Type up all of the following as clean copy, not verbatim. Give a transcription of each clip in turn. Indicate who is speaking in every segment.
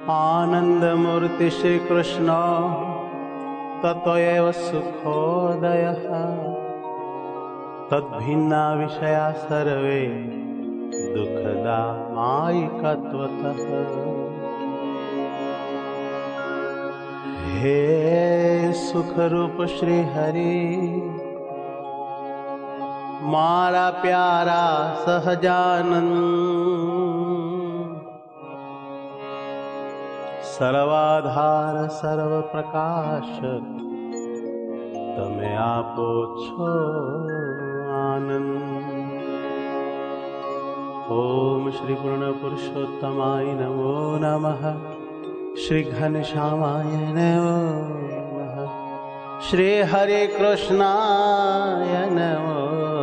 Speaker 1: आनंदमूर्ति श्री कृष्ण तत्वैव सुखोदयः तद्भिन्ना विषया सर्वे दुःखदा मायिकत्वतः। हे सुखरूप श्री हरि मारा प्यारा सहजानंद सर्वाधार सर्व प्रकाश तमे आपो छो आनंद। ओम श्री पूर्ण पुरुषोत्तमाय नमो नमः। श्री घनश्यामाय नमो नमः। श्री हरे कृष्णाय नमो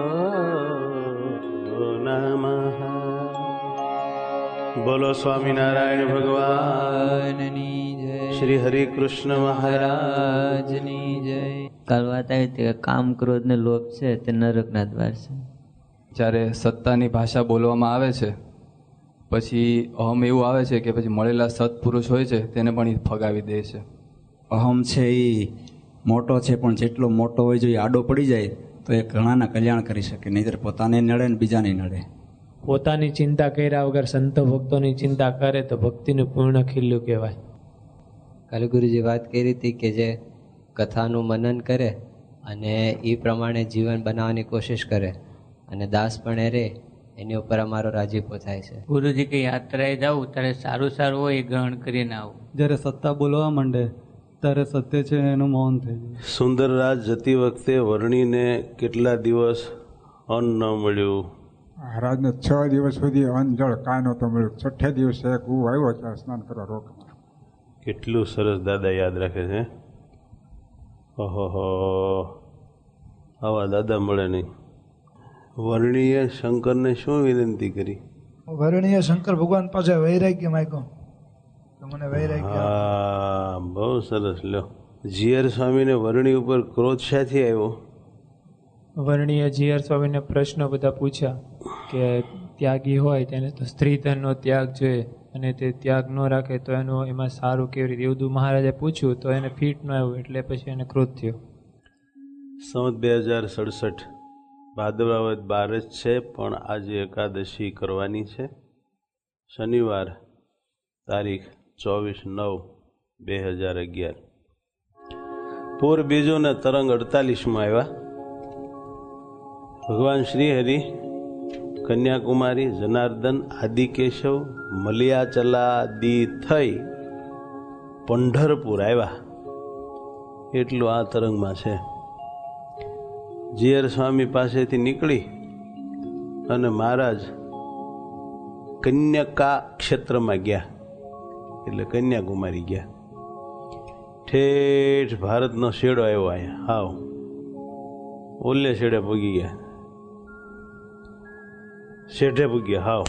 Speaker 1: नमः। बोलो स्वामीनारायण भगवाननी जय। श्री हरे कृष्ण महाराजनी जय।
Speaker 2: કાલ વાત આવી હતી કે કામ ક્રોધ ને લોભ છે તે નરકના દ્વાર છે.
Speaker 3: જ્યારે સત્તાની ભાષા બોલવામાં આવે છે પછી અહમ એવું આવે છે કે પછી મળેલા સત્પુરુષ હોય છે તેને પણ એ ફગાવી દે છે.
Speaker 4: અહમ છે એ મોટો છે પણ જેટલો મોટો હોય જો એ આડો પડી જાય તો એ ઘણાના કલ્યાણ કરી શકે, નહીંતર પોતાને નડે ને બીજાને નડે.
Speaker 5: પોતાની ચિંતા કર્યા વગર સંતો ભક્તોની ચિંતા કરે તો ભક્તિનું પૂર્ણ ખીલ્યું કહેવાય.
Speaker 6: કાલે ગુરુજી વાત કરી હતી કે જે કથાનું મનન કરે અને એ પ્રમાણે જીવન બનાવવાની કોશિશ કરે અને દાસ પણ રે એની ઉપર અમારો રાજીપો થાય છે.
Speaker 2: ગુરુજી કે યાત્રાએ જાવ ત્યારે સારું સારું હોય એ ગ્રહણ કરીને આવું.
Speaker 7: જ્યારે સત્તા બોલવા માંડે ત્યારે સત્ય છે એનું મૌન થઈ જાય.
Speaker 1: સુંદરરાજ જતી વખતે વર્ણીને કેટલા દિવસ અન્ન ન મળ્યું?
Speaker 8: મહારાજને 6 દિવસ સુધી અન્ન જળ કાંઈ નહોતું મળ્યું. 6 દિવસે એક હું આવ્યો ત્યારે સ્નાન કરવા રોકમાં.
Speaker 1: કેટલું સરસ દાદા યાદ રાખે છે. ઓહો, આવા દાદા મળે નહીં. વર્ણીએ શંકરને શું વિનંતી કરી?
Speaker 9: વર્ણીએ શંકર ભગવાન પાસે વૈરાગ્ય માંગ્યો તો મને વૈરાગ્ય.
Speaker 1: હા, બહુ સરસ. લ્યો, જીયર સ્વામીને વર્ણી ઉપર ક્રોધ શાથી આવ્યો?
Speaker 5: વર્ણીએ જીયર સ્વામીને પ્રશ્નો બધા પૂછ્યા કે ત્યાગી હોય તેને તો સ્ત્રી ધનનો ત્યાગ જોઈએ અને તે ત્યાગ ન રાખે તો એનું એમાં સારું કેવી રીતે, એવું બધું મહારાજે પૂછ્યું તો એને ફીટ ન આવ્યું એટલે પછી એને ક્રોધ થયો.
Speaker 1: સંવત 2067 ભાદરવદ 12 જ છે પણ આજે એકાદશી કરવાની છે. શનિવાર તારીખ 24/9/2011. પૂર બીજોના તરંગ 48માં આવ્યા. ભગવાન શ્રી હરિ કન્યાકુમારી, જનાર્દન, આદિકેશવ, મલિયાચલાદી થઈ પંઢરપુર આવ્યા. એટલું આ તરંગમાં છે. જીયર સ્વામી પાસેથી નીકળી અને મહારાજ કન્યકા ક્ષેત્રમાં ગયા, એટલે કન્યાકુમારી ગયા. ઠેઠ ભારતનો શેડો આવ્યો અહીંયા. હાવ ઓલે શેડે પૂગી ગયા, શેઠે પૂગ્યા. હાવ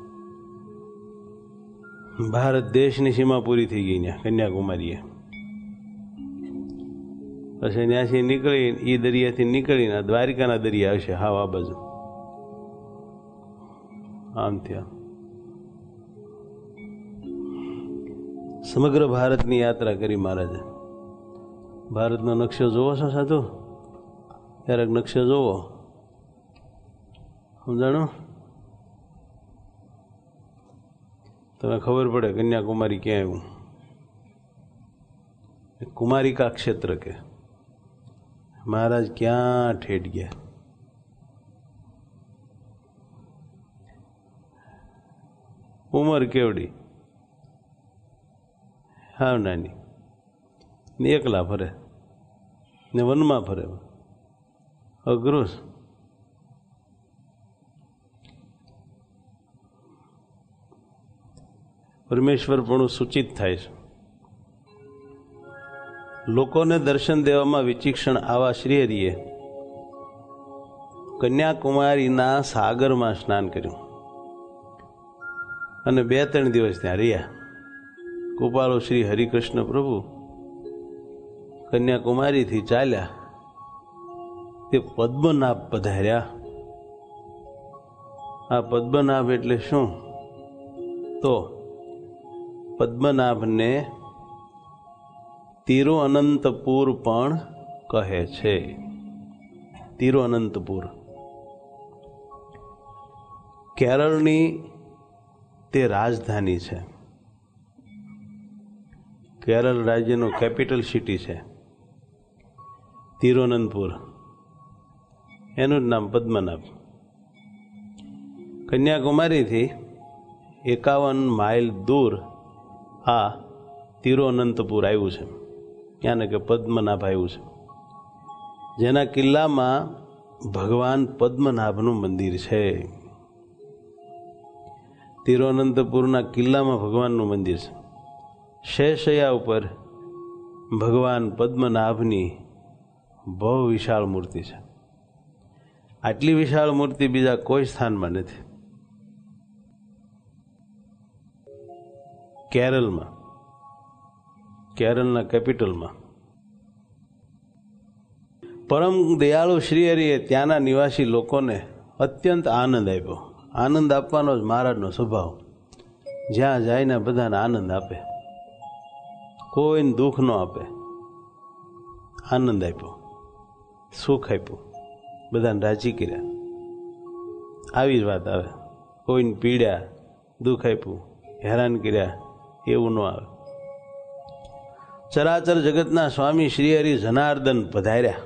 Speaker 1: ભારત દેશની સીમા પૂરી થઈ ગઈ ત્યાં કન્યાકુમારીએ. પછી ત્યાંથી નીકળી એ દરિયાથી નીકળીને દ્વારિકાના દરિયા આવશે. હાવ આ બાજુ આમ ત્યાં સમગ્ર ભારતની યાત્રા કરી મહારાજે. ભારતનો નકશો જોવો છો સાધુ? ક્યારેક નકશો જોવો, સમજાણો? તમે ખબર પડે કન્યાકુમારી ક્યાં આવ્યું. કુમારિકા ક્ષેત્ર કે મહારાજ ક્યાં ઠેઠ ગયા. ઉંમર કેવડી, હાવ નાની, ને એકલા ફરે ને વનમાં ફરે. અઘરું. પરમેશ્વર પણ સૂચિત થાય છે. લોકોને દર્શન દેવામાં વિચિક્ષણ આવા શ્રી હરિએ કન્યાકુમારીના સાગરમાં સ્નાન કર્યું અને 2-3 દિવસ ત્યાં રહ્યા. કૃપાળુ શ્રી હરિકૃષ્ણ પ્રભુ કન્યાકુમારીથી ચાલ્યા તે પદ્મનાભ પધાર્યા. આ પદ્મનાભ એટલે શું? તો પદ્મનાભને તિરુઅનંતપુર પણ કહે છે. તિરુઅનંતપુર કેરળની તે રાજધાની છે. કેરળ રાજ્યનું કેપિટલ સિટી છે તિરુઅનંતપુર. એનું જ નામ પદ્મનાભ. કન્યાકુમારીથી 51 માઇલ દૂર આ તિરુઅનંતપુર આવ્યું છે. યાને કે પદ્મનાભ આવ્યું છે, જેના કિલ્લામાં ભગવાન પદ્મનાભનું મંદિર છે. તિરુઅનંતપુરના કિલ્લામાં ભગવાનનું મંદિર છે. શેષૈયા ઉપર ભગવાન પદ્મનાભની બહુ વિશાળ મૂર્તિ છે. આટલી વિશાળ મૂર્તિ બીજા કોઈ સ્થાનમાં નથી. કેરળમાં, કેરળના કેપિટલમાં. પરમ દયાળુ શ્રીહરિએ ત્યાંના નિવાસી લોકોને અત્યંત આનંદ આપ્યો. આનંદ આપવાનો જ મહારાજનો સ્વભાવ. જ્યાં જાય ને બધાને આનંદ આપે, કોઈને દુઃખ ન આપે. આનંદ આપ્યો, સુખ આપ્યું, બધાને રાજી કર્યા. આવી જ વાત આવે. કોઈને પીડ્યા, દુઃખ આપ્યું, હેરાન કર્યા, એવું ન આવે. ચરાચર જગતના સ્વામી શ્રીહરિ જનાર્દન પધાર્યા.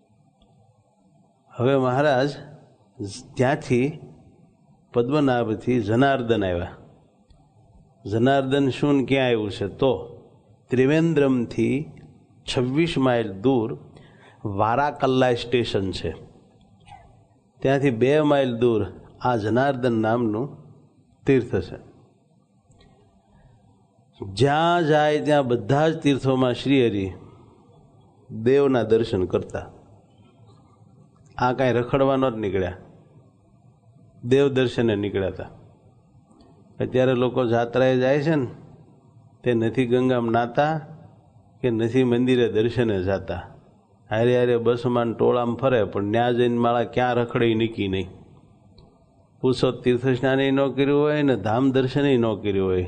Speaker 1: હવે મહારાજ ત્યાંથી પદ્મનાભથી જનાર્દન આવ્યા. જનાર્દન શું ક્યાં આવ્યું છે તો ત્રિવેન્દ્રમથી 26 માઇલ દૂર વારાકલ્લા સ્ટેશન છે. ત્યાંથી 2 માઇલ દૂર આ જનાર્દન નામનું તીર્થ છે. જ્યાં જાય ત્યાં બધા જ તીર્થોમાં શ્રીહરિ દેવના દર્શન કરતા. આ કાંઈ રખડવાનો જ નીકળ્યા, દેવ દર્શને નીકળ્યા હતા. અત્યારે લોકો જાત્રાએ જાય છે ને તે નથી ગંગામાં નાતા કે નથી મંદિરે દર્શને જતા. હારે હારે બસમાં ટોળામાં ફરે, પણ ન્યા જઈને માળા ક્યાં રખડે નીકી નહીં. પૂછો તીર્થ સ્નાન ન કર્યું હોય ને ધામ દર્શન ન કર્યું હોય,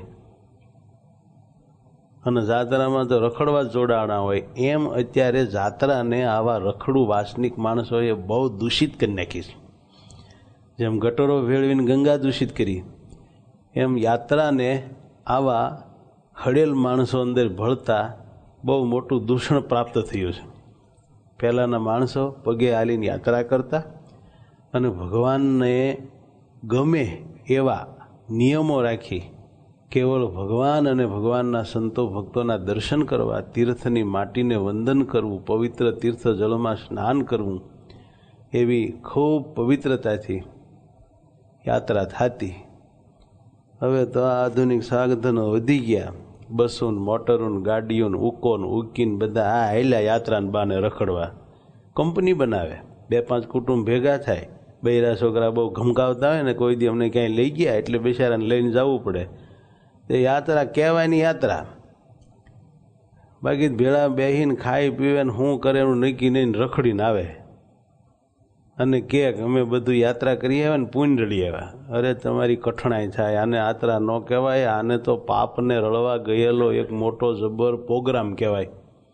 Speaker 1: અને જાત્રામાં તો રખડવા જ જોડાણા હોય. એમ અત્યારે જાત્રાને આવા રખડું વાસનિક માણસોએ બહુ દૂષિત કરી નાખી છે. જેમ ગટરો ભેળવીને ગંગા દૂષિત કરી, એમ યાત્રાને આવા હળેલ માણસો અંદર ભળતા બહુ મોટું દૂષણ પ્રાપ્ત થયું છે. પહેલાંના માણસો પગે હાલીને યાત્રા કરતા અને ભગવાનને ગમે એવા નિયમો રાખી કેવળ ભગવાન અને ભગવાનના સંતો ભક્તોના દર્શન કરવા, તીર્થની માટીને વંદન કરવું, પવિત્ર તીર્થ જળમાં સ્નાન કરવું, એવી ખૂબ પવિત્રતાથી યાત્રા થતી. હવે તો આ આધુનિક સાધનો વધી ગયા. બસો મોટરો ગાડીઓ ઉકો ઉકીને બધા આ હાલ્યા યાત્રાને બાને રખડવા. કંપની બનાવે, 2-5 કુટુંબ ભેગા થાય. બૈરા છોકરા બહુ ઘમકાવતા હોય ને, કોઈ દી અમને ક્યાંય લઈ ગયા એટલે બિચારાને લઈને જવું પડે. તે યાત્રા કહેવાયની યાત્રા. બાકી ભેળા બેહીને ખાઈ પીવે ને શું કરે એનું નક્કી નહીં, રખડીને આવે અને કે અમે બધું યાત્રા કરી આવ્યા ને પુણ્ય રળી આવ્યા. અરે તમારી કઠણાઈ થાય. આને યાત્રા ન કહેવાય, આને તો પાપને રળવા ગયેલો એક મોટો જબર પ્રોગ્રામ કહેવાય.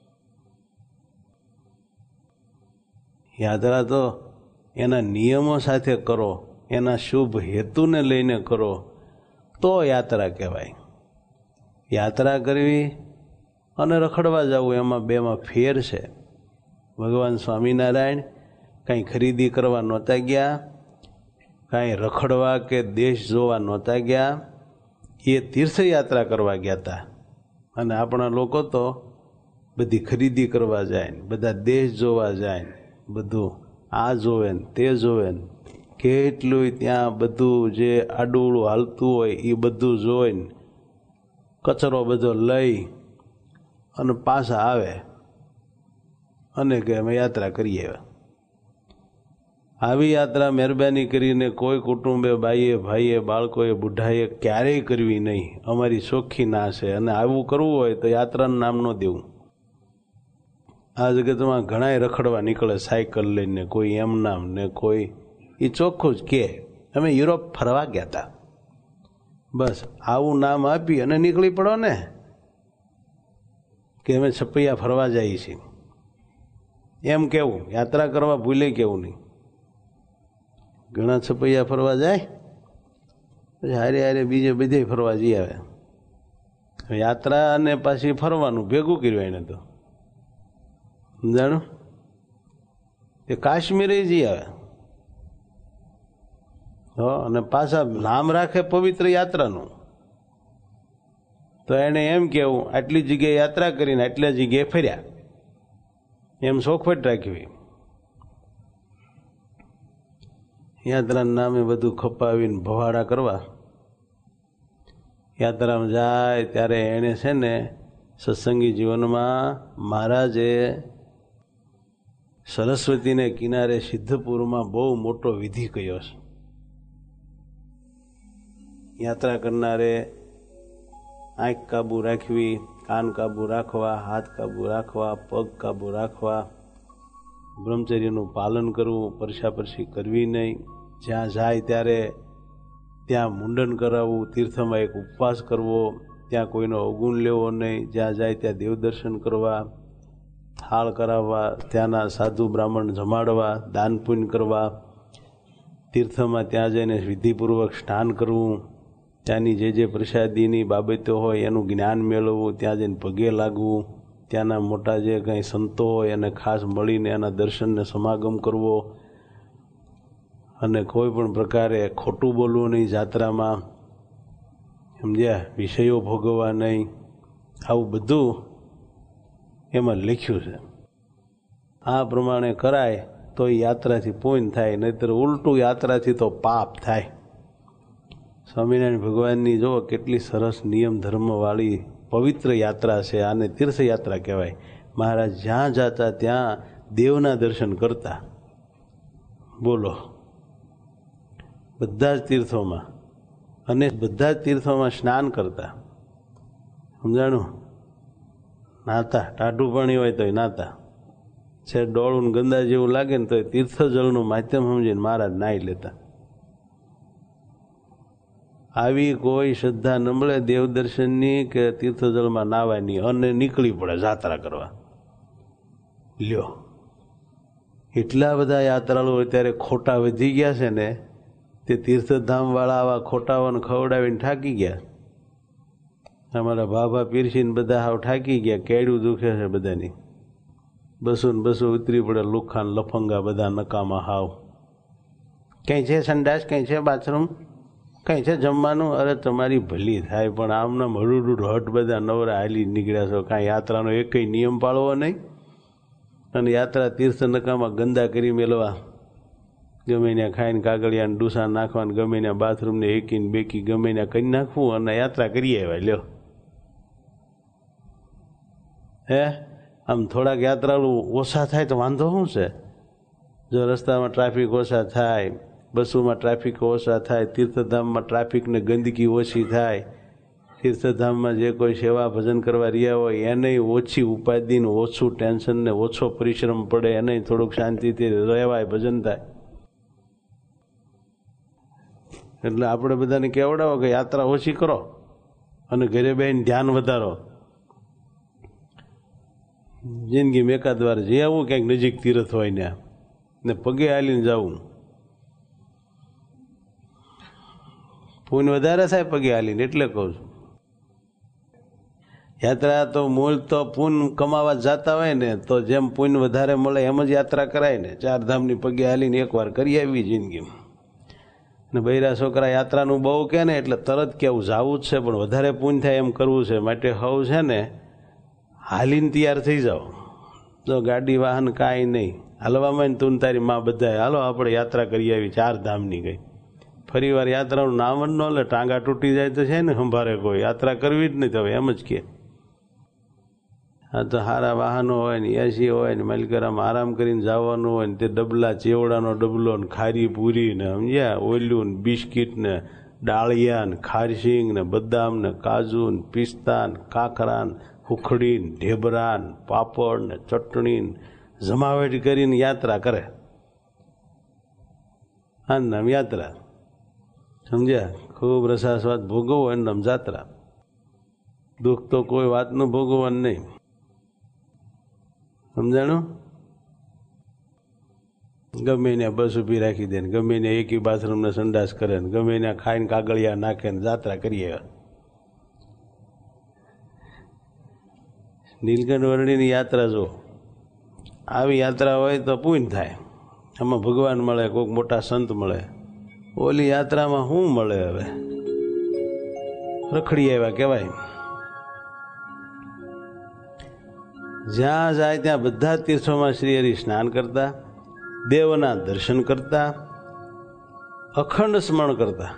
Speaker 1: યાત્રા તો એના નિયમો સાથે કરો, એના શુભ હેતુને લઈને કરો તો યાત્રા કહેવાય. યાત્રા કરવી અને રખડવા જવું એમાં બેમાં ફેર છે. ભગવાન સ્વામિનારાયણ કાંઈ ખરીદી કરવા નહોતા ગયા, કાંઈ રખડવા કે દેશ જોવા નહોતા ગયા, એ તીર્થયાત્રા કરવા ગયા હતા. અને આપણા લોકો તો બધી ખરીદી કરવા જાય ને, બધા દેશ જોવા જાય ને, બધું આ જોવે ને તે જોવે ને, કેટલું ત્યાં બધું જે આડું હાલતું હોય એ બધું જોઈને કચરો બધો લઈ અને પાછા આવે અને કે અમે યાત્રા કરીએ. આવી યાત્રા મહેરબાની કરીને કોઈ કુટુંબે, બાઈએ, ભાઈએ, બાળકોએ, બુઢાએ ક્યારેય કરવી નહીં. અમારી ચોખ્ખી ના છે. અને આવું કરવું હોય તો યાત્રાનું નામ ન દેવું. આ જગતમાં ઘણાય રખડવા નીકળે સાયકલ લઈને, કોઈ એમ નામ ને કોઈ એ ચોખ્ખું જ કે અમે યુરોપ ફરવા ગયા હતા. બસ આવું નામ આપી અને નીકળી પડો ને કે અમે છપૈયા ફરવા જઈએ છીએ એમ કેવું, યાત્રા કરવા ભૂલે કેવું નહીં. ઘણા છપૈયા ફરવા જાય પછી હારે હારે બીજે બધે ફરવા જઈ આવે. યાત્રા અને પાછી ફરવાનું ભેગું કર્યું એને તો સમજાણું. એ કાશ્મીરે જઈ આવે અને પાછા નામ રાખે પવિત્ર યાત્રાનું. તો એને એમ કેવું આટલી જગ્યાએ યાત્રા કરીને આટલી જગ્યાએ ફર્યા એમ ચોખવટ રાખવી. યાત્રાના નામે બધું ખપાવીને ભવાડા કરવા. યાત્રામાં જાય ત્યારે એને છે ને સત્સંગી જીવનમાં મહારાજે સરસ્વતીને કિનારે સિદ્ધપુરમાં બહુ મોટો વિધિ કહ્યો છે. યાત્રા કરનારે આંખ કાબુ રાખવી, કાન કાબુ રાખવા, હાથ કાબુ રાખવા, પગ કાબુ રાખવા, બ્રહ્મચર્યનું પાલન કરવું, પરસાપરસી કરવી નહીં, જ્યાં જાય ત્યારે ત્યાં મુંડન કરાવવું, તીર્થમાં એક ઉપવાસ કરવો, ત્યાં કોઈનો અવગુણ લેવો નહીં, જ્યાં જાય ત્યાં દેવદર્શન કરવા, થાળ કરાવવા, ત્યાંના સાધુ બ્રાહ્મણ જમાડવા, દાન પુણ્ય કરવા, તીર્થમાં ત્યાં જઈને વિધિપૂર્વક સ્નાન કરવું, ત્યાંની જે પ્રસાદીની બાબતો હોય એનું જ્ઞાન મેળવવું, ત્યાં જઈને પગે લાગવું, ત્યાંના મોટા જે કંઈ સંતો હોય એને ખાસ મળીને એના દર્શનને સમાગમ કરવો અને કોઈ પણ પ્રકારે ખોટું બોલવું નહીં જાત્રામાં, સમજ્યા, વિષયો ભોગવવા નહીં. આવું બધું એમાં લખ્યું છે. આ પ્રમાણે કરાય તો યાત્રાથી પુણ્ય થાય, નહીતર ઉલટું યાત્રાથી તો પાપ થાય. સ્વામિનારાયણ ભગવાનની જો કેટલી સરસ નિયમ ધર્મવાળી પવિત્ર યાત્રા છે. આને તીર્થયાત્રા કહેવાય. મહારાજ જ્યાં જતા ત્યાં દેવના દર્શન કરતા. બોલો, બધા જ તીર્થોમાં, અને બધા જ તીર્થોમાં સ્નાન કરતા. સમજાણું? નાતા, ટાઢું પાણી હોય તોય નાતા. છે ડોળું ગંદા જેવું લાગે ને તો તીર્થ જળનું માધ્યમ સમજીને મહારાજ નાહી લેતા. આવી કોઈ શ્રદ્ધા ન મળે દેવદર્શનની કે તીર્થજળમાં નાહવાની, અને નીકળી પડે યાત્રા કરવા. લ્યો, એટલા બધા યાત્રાળુઓ અત્યારે ખોટા વધી ગયા છે ને, તે તીર્થધામવાળા આવા ખોટાઓને ખવડાવીને થાકી ગયા. અમારા ભાભા પીરસીને બધા હાવ થાકી ગયા, કેડું દુખે છે બધાની. બસો ને બસો ઉતરી પડે, લુખાન લફંગા બધા નકામા હાવ. કંઈ છે સંડાસ, કંઈ છે બાથરૂમ, કંઈ છે જમવાનું? અરે તમારી ભલી થાય, પણ આમના હળુડું હટ બધા નવરા હાલી નીકળ્યા છો. કાંઈ યાત્રાનો એકય નિયમ પાળવો નહીં, અને યાત્રા તીર્થ નકામાં ગંદા કરી મેળવા, ગમે ત્યાં ખાઈને કાગળિયાને ડૂસા નાખવાને, ગમે ત્યાં બાથરૂમને એકીને બેકી ગમે ત્યાં કરી નાખવું અને યાત્રા કરીએ આવ્યા. લ્યો, હે આમ થોડાક યાત્રાળુ ઓછા થાય તો વાંધો શું છે? જો રસ્તામાં ટ્રાફિક ઓછા થાય, બસોમાં ટ્રાફિક ઓછા થાય, તીર્થધામમાં ટ્રાફિકને ગંદકી ઓછી થાય, તીર્થધામમાં જે કોઈ સેવા ભજન કરવા રહ્યા હોય એને ઓછી ઉપાધિને ઓછું ટેન્શન ને ઓછો પરિશ્રમ પડે, એને થોડુંક શાંતિથી રહેવાય, ભજન થાય. એટલે આપણે બધાને કહેવડાવો કે યાત્રા ઓછી કરો અને ઘરે બેહીને ધ્યાન વધારો. જિંદગીમાં એકાદ વાર જઈ આવું ક્યાંક નજીક તીર્થ હોય ને પગે હાલીને જવું. પુણ્ય વધારે થાય પગે હાલીને, એટલે કહું છું. યાત્રા તો મૂળ તો પુણ્ય કમાવા જતા હોય ને, તો જેમ પુણ્ય વધારે મળે એમ જ યાત્રા કરાય ને. 4 ધામની પગે હાલીને એકવાર કરી આવી જિંદગીમાં. ને બૈરા છોકરા યાત્રાનું બહુ કહે ને એટલે તરત કેવું જવું જ છે, પણ વધારે પુણ્ય થાય એમ કરવું છે. માટે હવ છે ને હાલીને તૈયાર થઈ જાઓ. જો ગાડી વાહન કાંઈ નહીં, હાલવામાં તું તારી માં બધાય હાલો આપણે યાત્રા કરી આવી 4 ધામની ગઈ. ફરી વાર યાત્રાનું નામ જ ન લે, ટાંગા તૂટી જાય તો છે ને સંભારે કોઈ. યાત્રા કરવી જ નહીં તો હવે એમ જ કે. આ તો સારા વાહનો હોય ને, એસી હોય ને, મલકરામાં આરામ કરીને જવાનું હોય ને, તે ડબલા, ચેવડાનો ડબલો ને, ખારી પૂરી ને, સમજ્યા, ઓલ્યું ને, બિસ્કીટ ને, ડાળિયા ને, ખારસિંગ ને, બદામ ને, કાજુ ને, પિસ્તા ને, કાકરા ને, હુખડી ને, ઢેબરા ને, પાપડ ને, ચટણી ને, જમાવટ કરીને યાત્રા કરે. આ નામ યાત્રા. સમજ્યા? ખૂબ રસાસ્વાદ ભોગવો એમ જાત્રા. દુઃખ તો કોઈ વાતનું ભોગવવાનું નહીં. સમજાણું? ગમે ને બસ ઊભી રાખી દે ને ગમે ને એકી બાથરૂમને સંડાસ કરે ને ગમે ને ખાઈને કાગળિયા નાખે ને જાત્રા કરીએ. નીલકંઠ વર્ણિની યાત્રા જો, આવી યાત્રા હોય તો પુણ્ય થાય. આમાં ભગવાન મળે, કોઈક મોટા સંત મળે. ઓલી યાત્રામાં શું મળે? હવે રખડી આવ્યા કહેવાય. જ્યાં જાય ત્યાં બધા તીર્થોમાં શ્રી હરિ સ્નાન કરતા, દેવના દર્શન કરતા, અખંડ સ્મરણ કરતા,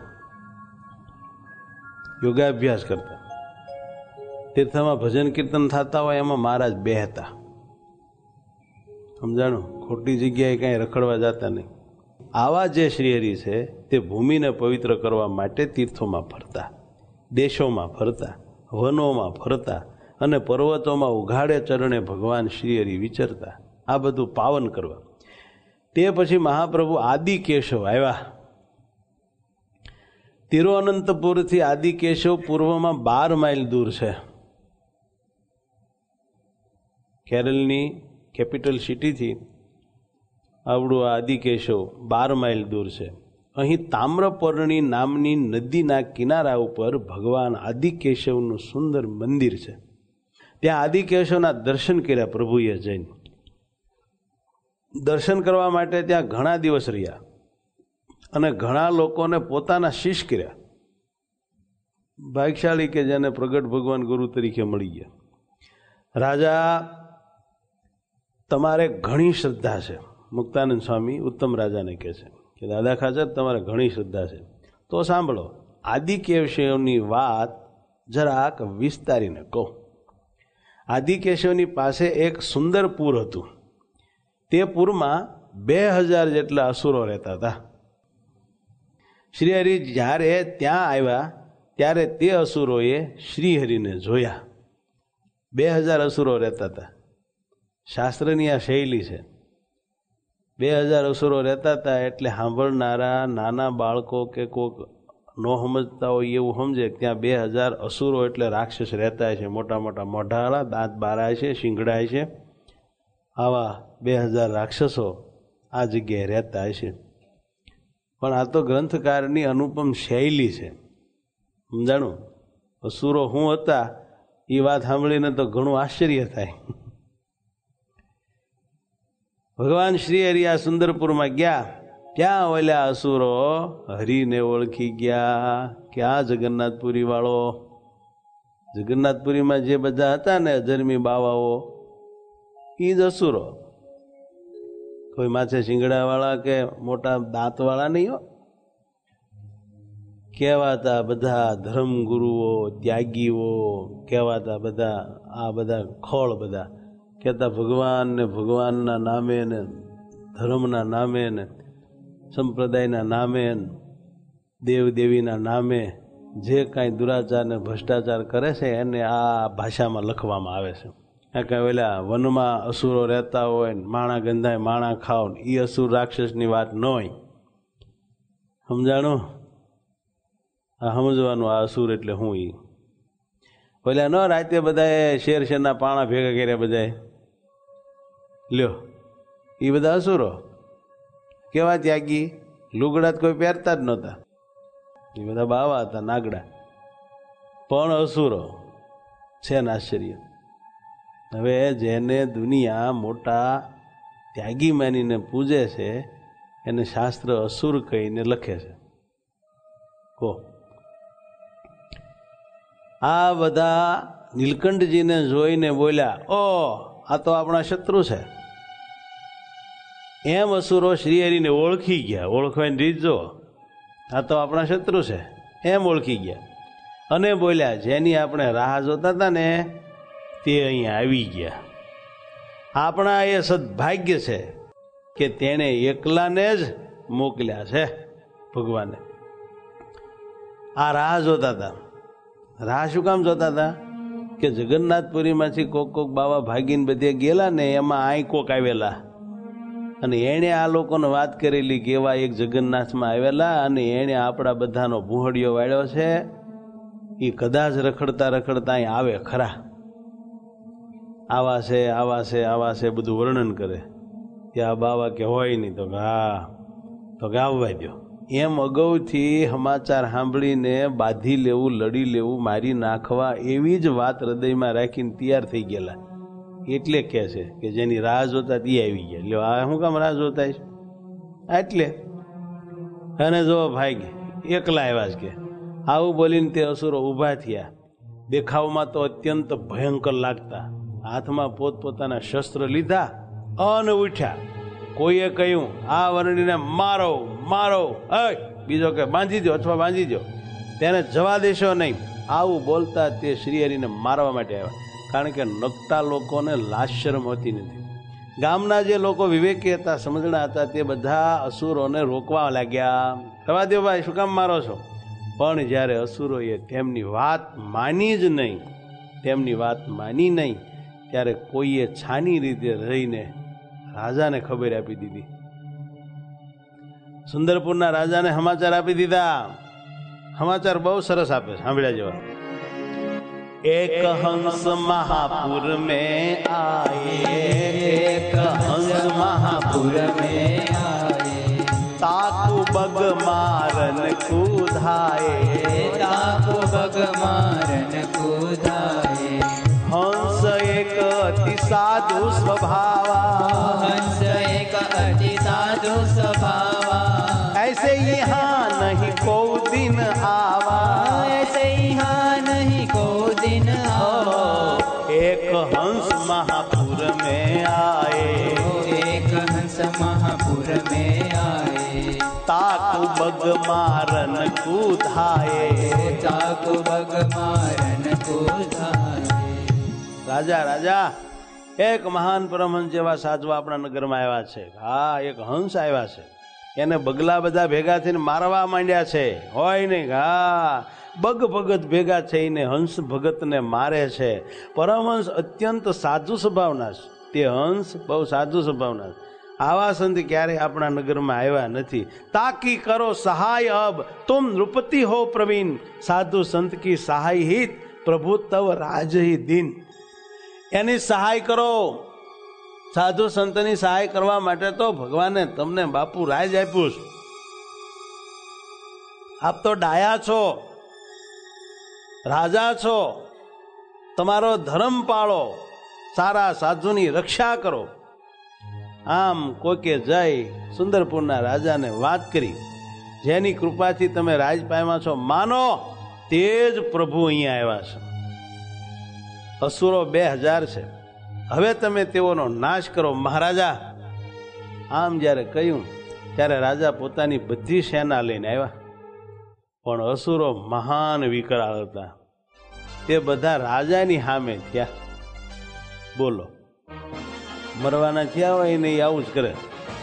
Speaker 1: યોગાભ્યાસ કરતા. તીર્થમાં ભજન કીર્તન થતા હોય એમાં મહારાજ બેહતા. સમજાણું? ખોટી જગ્યાએ કાંઈ રખડવા જતા નહીં. આવા જે શ્રીહરિ છે તે ભૂમિને પવિત્ર કરવા માટે તીર્થોમાં ફરતા, દેશોમાં ફરતા, વનોમાં ફરતા અને પર્વતોમાં ઉઘાડે ચરણે ભગવાન શ્રીહરિ વિચરતા. આ બધું પાવન કરવા. તે પછી મહાપ્રભુ આદિકેશવ આવ્યા. તિરુઅનંતપુરથી આદિકેશવ પૂર્વમાં 12 માઇલ દૂર છે. કેરળની કેપિટલ સિટીથી આવડું આદિકેશવ 12 માઇલ દૂર છે. અહીં તામ્રપર્ણી નામની નદીના કિનારા ઉપર ભગવાન આદિકેશવનું સુંદર મંદિર છે. ત્યાં આદિકેશવના દર્શન કર્યા પ્રભુએ જઈને. દર્શન કરવા માટે ત્યાં ઘણા દિવસ રહ્યા અને ઘણા લોકોને પોતાના શિષ્ય કર્યા. ભાગ્યશાળી કે જેને પ્રગટ ભગવાન ગુરુ તરીકે મળી ગયા. રાજા, તમારે ઘણી શ્રદ્ધા છે. મુક્તાનંદ સ્વામી ઉત્તમ રાજાને કહે છે કે દાદા ખાચર તમારે ઘણી શ્રદ્ધા છે, તો સાંભળો, આદિકેશવની વાત જરાક વિસ્તારીને કહો. આદિકેશવની પાસે એક સુંદર પૂર હતું. તે પૂરમાં 2000 જેટલા અસુરો રહેતા હતા. શ્રીહરિ જ્યારે ત્યાં આવ્યા ત્યારે તે અસુરોએ શ્રીહરિને જોયા. 2000 અસુરો રહેતા હતા. શાસ્ત્રની આ શૈલી છે. 2000 અસુરો રહેતા હતા એટલે સાંભળનારા નાના બાળકો કે કોઈક ન સમજતા હોય એવું સમજે ત્યાં 2000 અસુરો એટલે રાક્ષસ રહેતા છે. મોટા મોટા મોઢાળા, દાંત બારા છે, શિંગડા છે. આવા 2000 રાક્ષસો આ જગ્યાએ રહેતા હશે. પણ આ તો ગ્રંથકારની અનુપમ શૈલી છે. સમજાણું? અસુરો શું હતા એ વાત સાંભળીને તો ઘણું આશ્ચર્ય થાય. ભગવાન શ્રી હરિ આ સુંદરપુરમાં ગયા. ત્યાં ઓલ્યા અસુરો હરિને ઓળખી ગયા. ક્યાં જગન્નાથપુરી વાળો? જગન્નાથપુરીમાં જે બધા હતા ને અધર્મી બાવાઓ, એ જ અસુરો. કોઈ માથે શિંગડાવાળા કે મોટા દાંતવાળા નહીં હો. કહેવાતા બધા ધર્મગુરુઓ, ત્યાગીઓ કહેવાતા બધા. આ બધા ખોળ બધા કહેતા ભગવાન ને ભગવાનના નામે ને ધર્મના નામે ને સંપ્રદાયના નામે દેવદેવીના નામે જે કાંઈ દુરાચાર ને ભ્રષ્ટાચાર કરે છે એને આ ભાષામાં લખવામાં આવે છે. આ કાંઈ ઓલા વનમાં અસુરો રહેતા હોય ને માણા ગંધાય માણા ખાવ ને એ અસુર રાક્ષસની વાત ન હોય. સમજાણું? આ સમજવાનું આ અસુર એટલે હું. એ ઓલા ન રાતે બધાએ શેરના પાણા ભેગા કર્યા બધાએ લ્યો, એ બધા અસુરો. કેવા ત્યાગી, લુગડા કોઈ પહેરતા જ નહોતા. એ બધા બાવા હતા, નાગડા, પણ અસુરો છે ને આશ્ચર્ય. હવે જેને દુનિયા મોટા ત્યાગી માનીને પૂજે છે એને શાસ્ત્ર અસુર કહીને લખે છે. કહો, આ બધા નીલકંઠજીને જોઈને બોલ્યા, ઓ આ તો આપણા શત્રુ છે. એમ અસુરો શ્રીહરિને ઓળખી ગયા. ઓળખવાની રીત જો, આ તો આપણા શત્રુ છે એમ ઓળખી ગયા અને બોલ્યા, જેની આપણે રાહ જોતા હતા ને તે અહીંયા આવી ગયા. આપણા એ સદભાગ્ય છે કે તેણે એકલાને જ મોકલ્યા છે ભગવાને. આ રાહ જોતા હતા. રાહ શું કામ જોતા હતા? કે જગન્નાથપુરીમાંથી કોક બાવા ભાગીને બધે ગયેલા ને એમાં આઈ કોક આવેલા અને એણે આ લોકોને વાત કરેલી કે એવા એક જગન્નાથમાં આવેલા અને એણે આપણા બધાનો ભૂહડિયો વાળ્યો છે, એ કદાચ રખડતા રખડતા અહીં આવે ખરા, આવા છે આવા છે આવા છે બધું વર્ણન કરે. ત્યાં બાવા કે હોય નહીં, તો હા તો કે આવવા દો. એમ અગાઉથી સમાચાર સાંભળીને બાંધી લેવું, લડી લેવું, મારી નાખવા એવી જ વાત હૃદયમાં રાખીને તૈયાર થઈ ગયેલા. એટલે કે છે કે જેની રાહ જોતા તે આવી ગયા. લ્યો આ શું કામ રાહ જોતા છે? એટલે અને જો ભાઈ એકલા આવ્યા છે કે આવું બોલીને તે અસુરો ઊભા થયા. દેખાવમાં તો અત્યંત ભયંકર લાગતા. હાથમાં પોતપોતાના શસ્ત્ર લીધા અને ઉઠ્યા. કોઈએ કહ્યું આ વર્ણીને મારો મારો, બીજો કે બાંધી દો અથવા બાંધી દો, તેને જવા દેશો નહીં. આવું બોલતા તે શ્રીહરિને મારવા માટે આવ્યા. કારણ કે નકટા લોકોને લાશરમ હોતી નથી. ગામના જે લોકો વિવેકી હતા, સમજણા હતા, તે બધા અસુરોને રોકવા લાગ્યા. થવા દો ભાઈ, શું કામ મારો છો? પણ જ્યારે અસુરોએ તેમની વાત માની જ નહીં, તેમની વાત માની નહીં, ત્યારે કોઈએ છાની રીતે રહીને રાજાને ખબર આપી દીધી. સુંદરપુરના રાજાને સમાચાર આપી દીધા. સમાચાર બહુ સરસ આપે, સાંભળ્યા જેવા. एक हंस महापुर में आए, एक हंस महापुर में आए, ताकू बग मारन कूधाए,
Speaker 2: ताकू बग मारन कूधाए,
Speaker 1: हंस एक अति साधु स्वभावा,
Speaker 2: हंस एक अति साधु स्वभावा,
Speaker 1: ऐसे यहाँ नहीं को दिन आवा,
Speaker 2: ऐसे यहाँ नहीं को दिन आवा,
Speaker 1: एक हंस महापुर में आए,
Speaker 2: एक हंस महापुर में आए,
Speaker 1: ताकू बग मारन कूधाए,
Speaker 2: ताकू बग मारन कूधाए.
Speaker 1: રાજા રાજા, એક મહાન પરમહંસ જેવા સાધુ આપણા નગરમાં આવ્યા છે. હા, એક હંસ આવ્યા છે, એને બગલા બધા ભેગા થઈને મારવા માંડ્યા છે. હોય નહીં, હા, બગ ભગત ભેગા થઈને હંસ ભગતને મારે છે. પરમહંસ અત્યંત સાધુ સ્વભાવના છે. તે હંસ બહુ સાધુ સ્વભાવના છે. આવા સંત ક્યારેય આપણા નગરમાં આવ્યા નથી. તાકી કરો સહાય અબ, તુમ નૃપતિ હો પ્રવીણ, સાધુ સંત કી સહાય હિત, પ્રભુ તવ રાજ હી દિન. એની સહાય કરો. સાધુ સંતની સહાય કરવા માટે તો ભગવાને તમને બાપુ રાજ આપ્યું છે. આપ તો ડાયા છો, રાજા છો, તમારો ધર્મ પાળો, સારા સાધુની રક્ષા કરો. આમ કોકે જઈ સુંદરપુરના રાજાને વાત કરી, જેની કૃપાથી તમે રાજ પામ્યા છો, માનો તે જ પ્રભુ અહીંયા આવ્યા છે. અસુરો 2000 છે, હવે તમે તેઓનો નાશ કરો મહારાજા. આમ જ્યારે કહ્યું ત્યારે રાજા પોતાની બધી સેના લઈને આવ્યા. પણ અસુરો મહાન વિકરાળ હતા. તે બધા રાજાની સામે થયા. બોલો, મરવાના થયા હોય ને આવું જ કરે.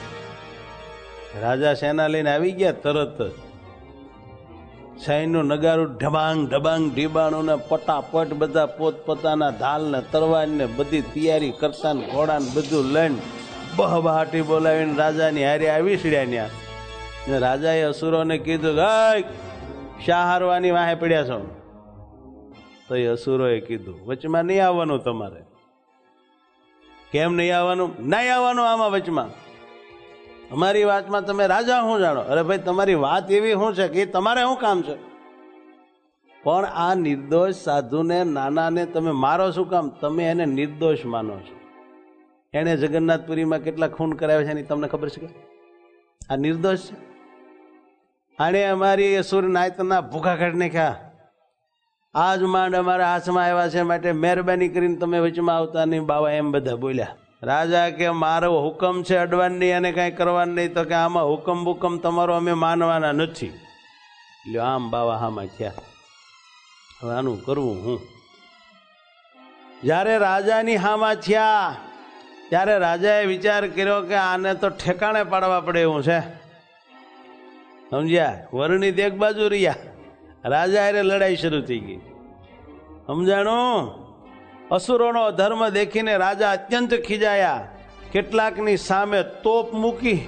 Speaker 1: રાજા સેના લઈને આવી ગયા. તરત જ સૈન્યનું નગારું ઢબાંગ ઢબાંગ ઢીબાણું ને પટાપટ બધા પોતપોતાના ઢાલ ને તરવાર ને બધી તૈયારી કરતા ને ઘોડા ને બધું લઈને બહબહાટી બોલાવીને રાજાની હારે આવી છડ્યા. ને રાજાએ અસુરોને કીધું, શા હારવાની વાહે પડ્યા છો? તો એ અસુરોએ કીધું, વચમાં નહીં આવવાનું તમારે. કેમ નહીં આવવાનું? નહીં આવવાનું આમાં વચમાં. અમારી વાતમાં તમે રાજા શું જાણો? અરે ભાઈ, તમારી વાત એવી શું છે કે તમારે શું કામ છે? પણ આ નિર્દોષ સાધુને, નાનાને તમે મારો શું કામ? તમે એને નિર્દોષ માનો છો. એને જગન્નાથપુરીમાં કેટલા ખૂન કરાવ્યા છે એની તમને ખબર છે કે આ નિર્દોષ છે? આને અમારી અસુર નાયતના ભૂખા કાઢી નાખ્યા. આજ માંડ અમારા હાથમાં આવ્યા છે, માટે મહેરબાની કરીને તમે વચમાં આવતા નહીં બાવા, એમ બધા બોલ્યા. રાજા કે મારો હુકમ છે અડવાનું નહીં અને કાંઈ કરવાનું નહીં. તો કે આમાં હુકમ બુકમ તમારો અમે માનવાના નથી. એટલે આમ બાવા હામાં થયા. હવે આનું કરવું હું? જ્યારે રાજાની હામાં થયા ત્યારે રાજાએ વિચાર કર્યો કે આને તો ઠેકાણે પાડવા પડે એવું છે. સમજ્યા? વર્ણિત એક બાજુ રહ્યા, રાજા હારે લડાઈ શરૂ થઈ ગઈ. સમજાણું? અસુરોનો ધર્મ દેખીને રાજા અત્યંત ખીજાયા. કેટલાકની સામે તોપ મૂકી,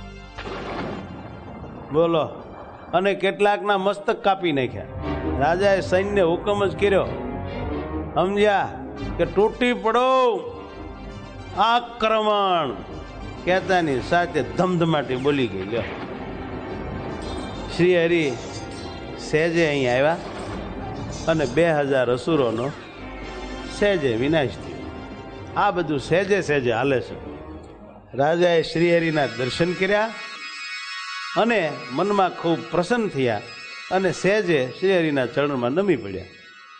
Speaker 1: બોલો, અને કેટલાકના મસ્તક કાપી નાખ્યા. રાજાએ સૈન્ય હુકમ જ કર્યો, સમજ્યા, કે તૂટી પડો, આક્રમણ. કહેતાની સાથે ધમધમાટી બોલી ગઈ. લ્યો, શ્રી હરિ સહેજે અહીં આવ્યા અને 2000 અસુરોનો સહેજે વિનાશ થયો. આ બધું સહેજે સહેજે હાલે છે. રાજાએ શ્રીહરિના દર્શન કર્યા અને મનમાં ખૂબ પ્રસન્ન થયા અને સહેજે શ્રીહરિના ચરણમાં નમી પડ્યા.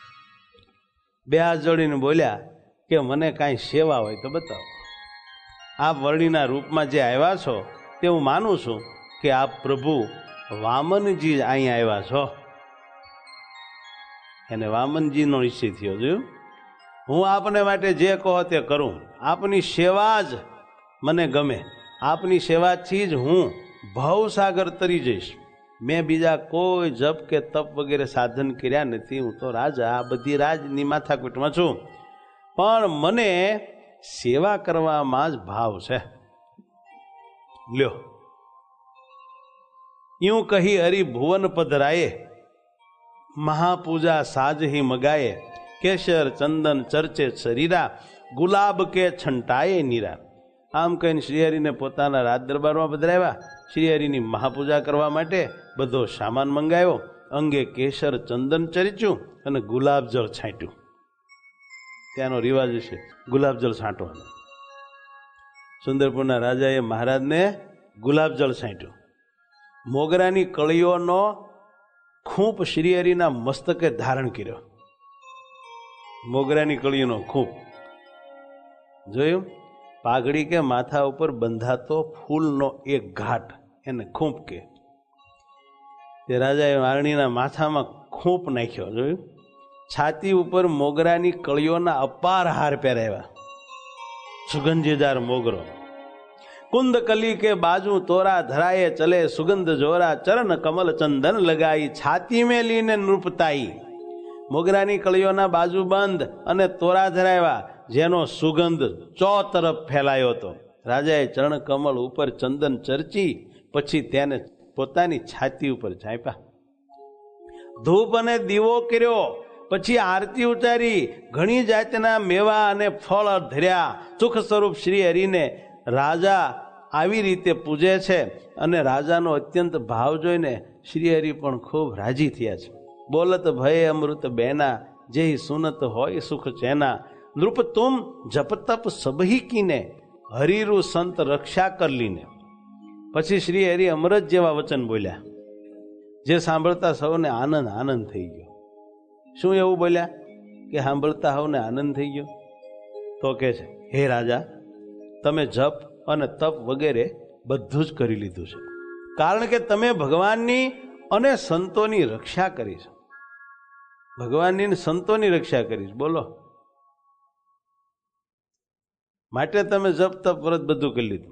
Speaker 1: 2 હાથ જોડીને બોલ્યા કે મને કાંઈ સેવા હોય તો બતાવો. આપ વર્ણિના રૂપમાં જે આવ્યા છો તે હું માનું છું કે આપ પ્રભુ વામનજી અહીં આવ્યા છો. એને વામનજીનો નિશ્ચય થયો. જોયું, હું આપને માટે જે કહો તે કરું. આપની સેવા જ મને ગમે. આપની સેવાથી જ હું ભવસાગર તરી જઈશ. મેં બીજા કોઈ જપ કે તપ વગેરે સાધન કર્યા નથી. હું તો રાજા, આ બધી રાજની માથાકૂટમાં છું, પણ મને સેવા કરવામાં જ ભાવ છે. લ્યો, यूं कही हरि भुवन पधराए, महापूजा साज ही मगाए, केसर चंदन चर्चे शरीरा, गुलाब के छंटाए नीरा. आम कहीने श्रीहरिने पोताना राज दरबारमां पधराव्या. श्रीहरिनी महापूजा करवा माटे બધો સામાન મંગાવ્યો, અંગે કેસર ચંદન ચર્ચ્યું અને ગુલાબજળ છાંટ્યું. ત્યાંનો રિવાજ છે ગુલાબજળ છાંટવાનો. સુંદરપુરના રાજાએ મહારાજને ગુલાબજળ છાંટ્યું. મોગરાની કળીઓનો ખૂંપ શ્રીહરિના મસ્તકે ધારણ કર્યો. મોગરાની કળીઓનો ખૂંપ જોયું? પાઘડી કે માથા ઉપર બંધાતો ફૂલનો એક ઘાટ, એને ખૂંપ કે. તે રાજાએ વારણીના માથામાં ખૂંપ નાખ્યો. જોયું? છાતી ઉપર મોગરાની કળીઓના અપાર હાર પહેરાવ્યા, સુગંધીદાર મોગરો. कुंद कली के बाजू तोरा धराए चले, सुगंध जोरा चरण कमल चंदन लगाई, छाती में लीने नृपताई. मोगरानी कळीओना बाजू बंद અને તોરા ધરાવ્યા, જેનો સુગંધ ચો તરફ ફેલાયો હતો. રાજાએ ચરણ કમળ ઉપર ચંદન ચર્ચી, પછી તેને પોતાની છાતી ઉપર છાંપ્યા. ધૂપ અને દીવો કર્યો, પછી આરતી ઉતારી, ઘણી જાતના મેવા અને ફળ ધર્યા. સુખ સ્વરૂપ શ્રી હરિને રાજા આવી રીતે પૂજે છે અને રાજાનો અત્યંત ભાવ જોઈને શ્રીહરિ પણ ખૂબ રાજી થયા છે. બોલત ભય અમૃત બેના, જે સુનત હોય સુખ ચેના, નૃપ તુમ જપ તપ સબહી કીને, હરિરુ સંત રક્ષા કર લીને. પછી શ્રીહરિ અમૃત જેવા વચન બોલ્યા, જે સાંભળતા સૌને આનંદ આનંદ થઈ ગયો. શું એવું બોલ્યા કે સાંભળતા સૌને આનંદ થઈ ગયો? તો કે છે, હે રાજા, તમે જપ અને તપ વગેરે બધું જ કરી લીધું છે, કારણ કે તમે ભગવાનની અને સંતોની રક્ષા કરી છે. ભગવાનની સંતોની રક્ષા કરી છે. બોલો, માટે તમે જપ તપ વ્રત બધું કરી લીધું.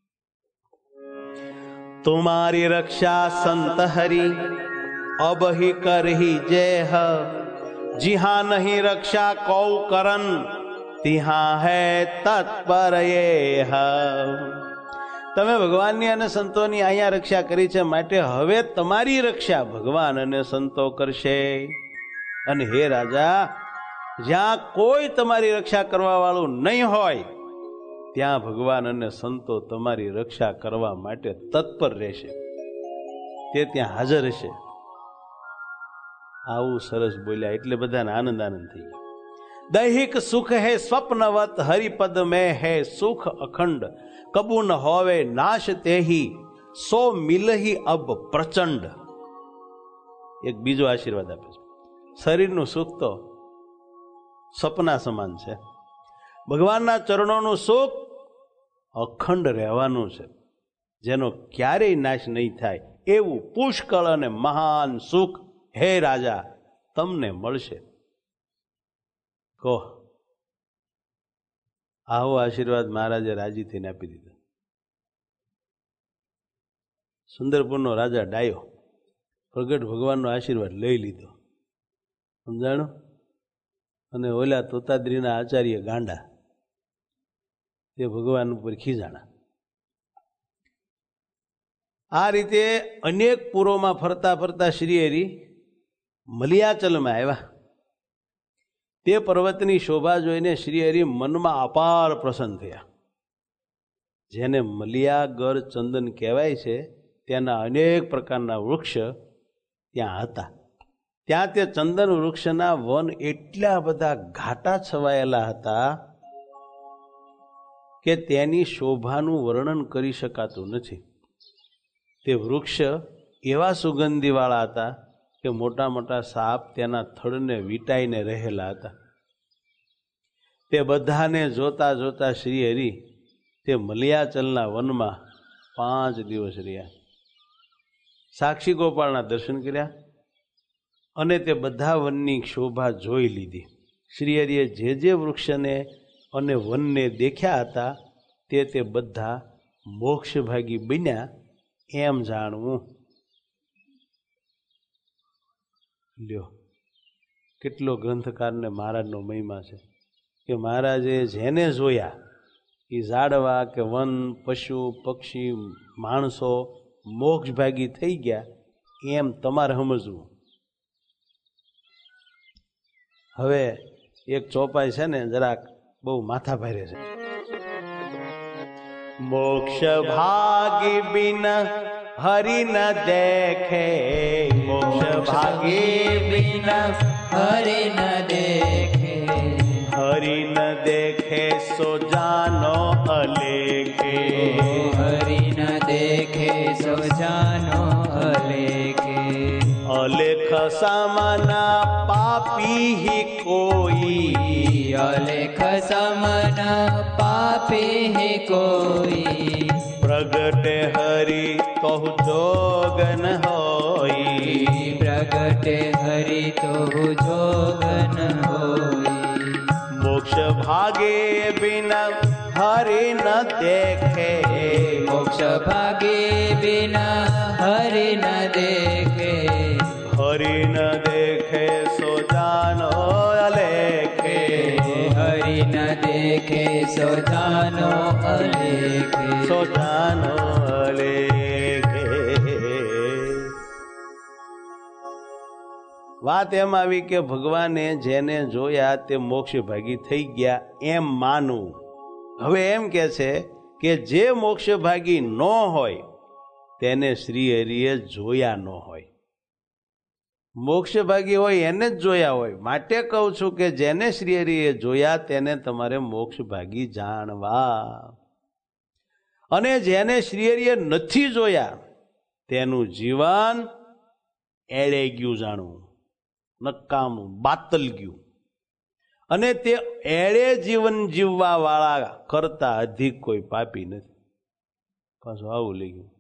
Speaker 1: तुम्हारी रक्षा संत हरि अब ही कर ही जय, जिहां नहीं रक्षा कौ करन, तिहां है तत्पर ये. તમે ભગવાનની અને સંતોની અહીંયા રક્ષા કરી છે, માટે હવે તમારી રક્ષા ભગવાન અને સંતો કરશે. અને હે રાજા, જ્યાં કોઈ તમારી રક્ષા કરવા વાળું નહીં હોય, ત્યાં ભગવાન અને સંતો તમારી રક્ષા કરવા માટે તત્પર રહેશે, તે ત્યાં હાજર હશે. આવું સરસ બોલ્યા એટલે બધાને આનંદ આનંદ થઈ ગયો. दैहिक सुख है स्वप्नवत, हरिपद में है सुख अखंड, कबू न होवे नाश तेही, सो मिलही अब प्रचंड. એક બીજો આશીર્વાદ આપે છે, શરીરનું સુખ તો સપના સમાન છે, ભગવાનના ચરણોનું સુખ અખંડ રહેવાનું છે, જેનો ક્યારેય નાશ નહીં થાય એવું પુષ્કળ અને મહાન સુખ હે રાજા તમને મળશે. કહો, આવો આશીર્વાદ મહારાજે રાજી થઈને આપી દીધો. સુંદરપુરનો રાજા ડાયો પ્રગટ ભગવાનનો આશીર્વાદ લઈ લીધો, સમજાણું? અને ઓલા તોતાદ્રીના આચાર્ય ગાંડા, તે ભગવાન ઉપર ખીજાણા. આ રીતે અનેક પૂરોમાં ફરતા ફરતા શ્રીહરિ મલિયાચલમાં આવ્યા. તે પર્વતની શોભા જોઈને શ્રીહરિ મનમાં અપાર પ્રસન્ન થયા. જેને મલિયાગર ચંદન કહેવાય છે તેના અનેક પ્રકારના વૃક્ષ ત્યાં હતા. ત્યાં તે ચંદન વૃક્ષના વન એટલા બધા ઘાટા છવાયેલા હતા કે તેની શોભાનું વર્ણન કરી શકાતું નથી. તે વૃક્ષ એવા સુગંધીવાળા હતા કે મોટા મોટા સાપ તેના થડને વીંટાઈને રહેલા હતા. તે બધાને જોતા જોતા શ્રીહરિ તે મલિયાચલના વનમાં 5 દિવસ રહ્યા. સાક્ષી ગોપાળના દર્શન કર્યા અને તે બધા વનની શોભા જોઈ લીધી. શ્રીહરિએ જે વૃક્ષને અને વનને દેખ્યા હતા તે બધા મોક્ષભાગી બન્યા એમ જાણવું. લ્યો, કેટલો ગ્રંથકારને મહારાજનો મહિમા છે કે મહારાજે જેને જોયા એ ઝાડવા કે વન, પશુ, પક્ષી, માણસો મોક્ષભાગી થઈ ગયા એમ તમારે સમજવું. હવે એક ચોપાઈ છે ને જરાક બહુ માથા ભારે છે. મોક્ષ ભાગી બિન હરિ ન દેખે, મોક્ષ ભાગી બિન
Speaker 2: હરિ ન દેખે,
Speaker 1: હરિ ન દેખે સો જાનો અલેખે,
Speaker 2: હરિ ન દેખે સો જાનો અલેખે.
Speaker 1: અલેખ સમના પાપી હિ કોઈ,
Speaker 2: અલેખ સમના પાપી હિ કોઈ.
Speaker 1: પ્રગટે હરિ તો જોગન હોઈ,
Speaker 2: પ્રગટે હરિ તો જોગન હોઈ.
Speaker 1: મોક્ષ ભાગે બિના હરિ ન દેખે,
Speaker 2: મોક્ષ ભાગે બિના હરિ ન દેખે,
Speaker 1: હરિ ન દેખે સો જાનો અલેખે,
Speaker 2: હરિ ન દેખે સો જાનો અલેખે,
Speaker 1: સો જાનો અલેખે. વાત એમ આવી કે ભગવાને જેને જોયા તે મોક્ષ ભાગી થઈ ગયા એમ માનવું. હવે એમ કે છે કે જે મોક્ષ ભાગી ન હોય તેને શ્રીહરિએ જોયા ન હોય. મોક્ષ ભાગી હોય એને જ જોયા હોય. માટે કહું છું કે જેને શ્રીહરિએ જોયા તેને તમારે મોક્ષ ભાગી જાણવા. અને જેને શ્રીહરિએ નથી જોયા તેનું જીવન એળે ગયું જાણવું, નકામું, બાતલ ગયું. અને તે એળે જીવન જીવવા વાળા કરતા અધિક કોઈ પાપી નથી. પાછું આવું લઈ ગયું